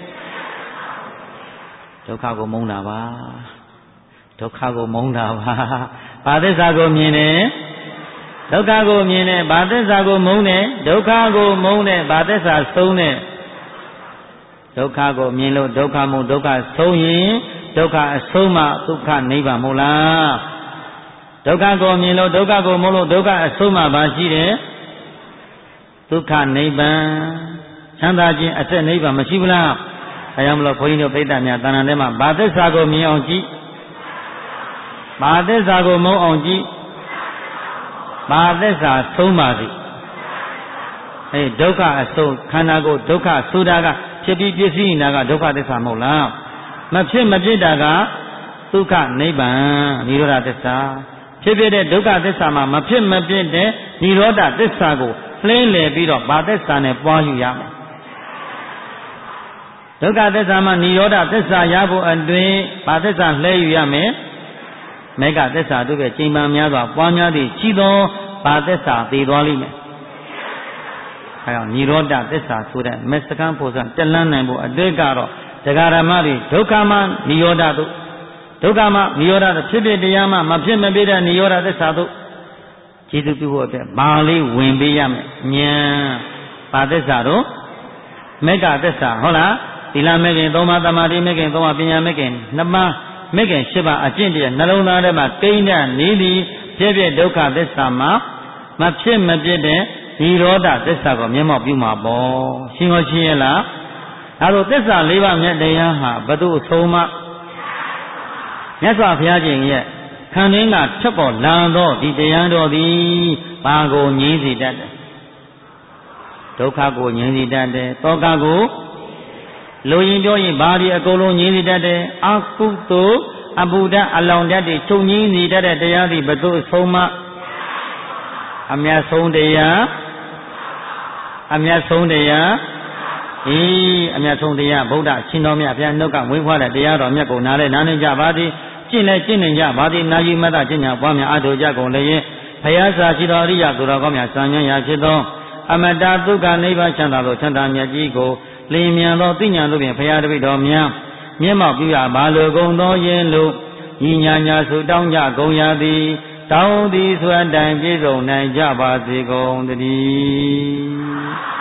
ဒုက္ခကိုမုန်းတာပါဒုက္ခကိုမုန်းတာပါဘာသစ္စာကိုမြင်တယ်ဒုက္ခကိုမြင်တယ်ဘာသစ္စာကိုမုန်းတယ်ဒုက္ခကိုမုန်းတယ်ဘာသစ္စာဆုံးတယ်ဒုက္ခကိုမြင်လို့ဒုက္ခမုန်းဒုက္ခဆုံးရင်ဒုက္ခအဆုံးမှဒုက္ခနိဗ္ဗာန်မဟုတ်လားဒုက္ခကိုမြင်လို့ဒုက္ခကိုမုန်းလို့ဒုက္ခအဆုံးမှဘာရှိတယ်ဒုက္ခနိဗ္ဗာန်ချမ်းသာခြင်းအတက်နိဗ္ဗာန်မရှိဘူးလားအဲကြောင့်မလို့ဘုန်းကြီးတို့ပိဋကများတဏ္ဍာထဲမှာဘာသစ္စာကိုမြင်အောင်ကြည့်ဘာသစ္စာကိုမုန်းအောင်ကြည့်ဘာသစ္စာဆုံးပါစေအဲဒုက္ခအဆုံးခန္ဓာကိုဒုက္ခဆိုတာကဖြစ်ပြီးပြည့်စည်နေတာကဒုက္ခသစ္စာမဟုတ်လားမဖြစ်မဖြစ်တာကဒုက္ခနိဗ္ဗာန်និရောဓသစ္စာဖြစ်ဖြစ်တဲ့ဒုက္ခသစ္စာမှာမဖြစ်မဖြစ်တဲ့និရောဓသစ္စာကိုလှည့်လည်ပြီးတော့ဘာသစ္စာနဲ့ပွားယူရမယ်ဒုက္ခသစ္စာမှာនិရောဓသစ္စာရဖို့အတွင်းဘာသစ္စာလှည့်ယူရမယ်မေဃသစ္စာတို့ရဲ့ချိန်ပန်များစွာပွားများသည့်ရှိသောဘာသစ္စာသိသွားလိမ့်မယ်အဲဒါនិရောဓသစ္စာဆိုတဲ့မေစကံပုံစံတက်လန်းနိုင်ဖို့အတွက်ကတော့တရားဓမ္မတွေဒုက္ခမှာនិရောဓတို့ဒုက္ခမှာនិရောဓဖြစ်ဖြစ်တရားမှာမဖြစ်မဖြစ်တဲ့និရောဓသစ္စာတို့ကျေစုပြုဖို့အတွက်ဘာလေးဝင်ပေးရမယ်ဉာဏ်ဘာသစ္စာတို့မေဃသစ္စာဟုတ်လားသီလမေခင်သုံးပါးသမာဓိမေခင်သုံးပါးပညာမေခင်နှစ်ပါးမေခင်ရှစ်ပါးအကျင့်တည်းနှလုံးသားထဲမှာကိန်းတဲ့နေသည်ဖြစ်ဖြစ်ဒုက္ခသစ္စာမှာမဖြစ်မဖြစ်တဲ့និရောဓသစ္စာကိုမျက်မှောက်ပြုမှာပေါ့ရှင်းရောရှင်းရဲ့လားဒါဆိုသစ္စာလေးပါးမြတ်တရားဟာဘသူအဆုံးမမြတ်စွာဘုရားရှင်ရဲ့ခံရင်းကထွက်ပေါ်လာသောဒီတရားတော်သည်ဘာကိုငြိမ်းစေတတ်တယ်ဒုက္ခကိုငြိမ်းစေတတ်တယ်တောကကိုလူရင်ပြောရင်ဘာဒီအကုန်လုံးငြိမ်းစေတတ်တယ်အကုသိုလ်အဘုဒ္ဓအလောင်တတ်တွေချုပ်ငြိမ်းစေတတ်တဲ့တရားသည်ဘသူအဆုံးမအမြတ်ဆုံးတရားအမြတ်ဆုံးတရားအေးအမြတ်ဆုံးတရားဗုဒ္ဓရှင်တော်မြတ်ဘုရားနှုတ်ကဝေးဖွားတဲ့တရားတော်မြတ်ကိုနားလဲနားနေကြပါသည်ကျင့်လဲကျင့်နေကြပါသည်နာယီမတကျင့်ညာပွားများအားထုတ်ကြကုန်လည်းရင်ဘုရားစာရှိတော်အရိယသူတော်ကောင်းများစံဉာဏ်ရာဖြစ်သောအမတဒုက္ခနိဗ္ဗာန်ချမ်းသာသောချမ်းသာမြတ်ကြီးကိုလင်းမြန်သောသိညာတို့ဖြင့်ဘုရားတပည့်တော်များမျက်မှောက်ပြုရပါလိုကုန်သောယင်းလို့ညီညာညာဆုတောင်းကြကုန်ရသည်တောင်းသည်ဆိုအတိုင်းပြည့်စုံနိုင်ကြပါစေကုန်သတည်း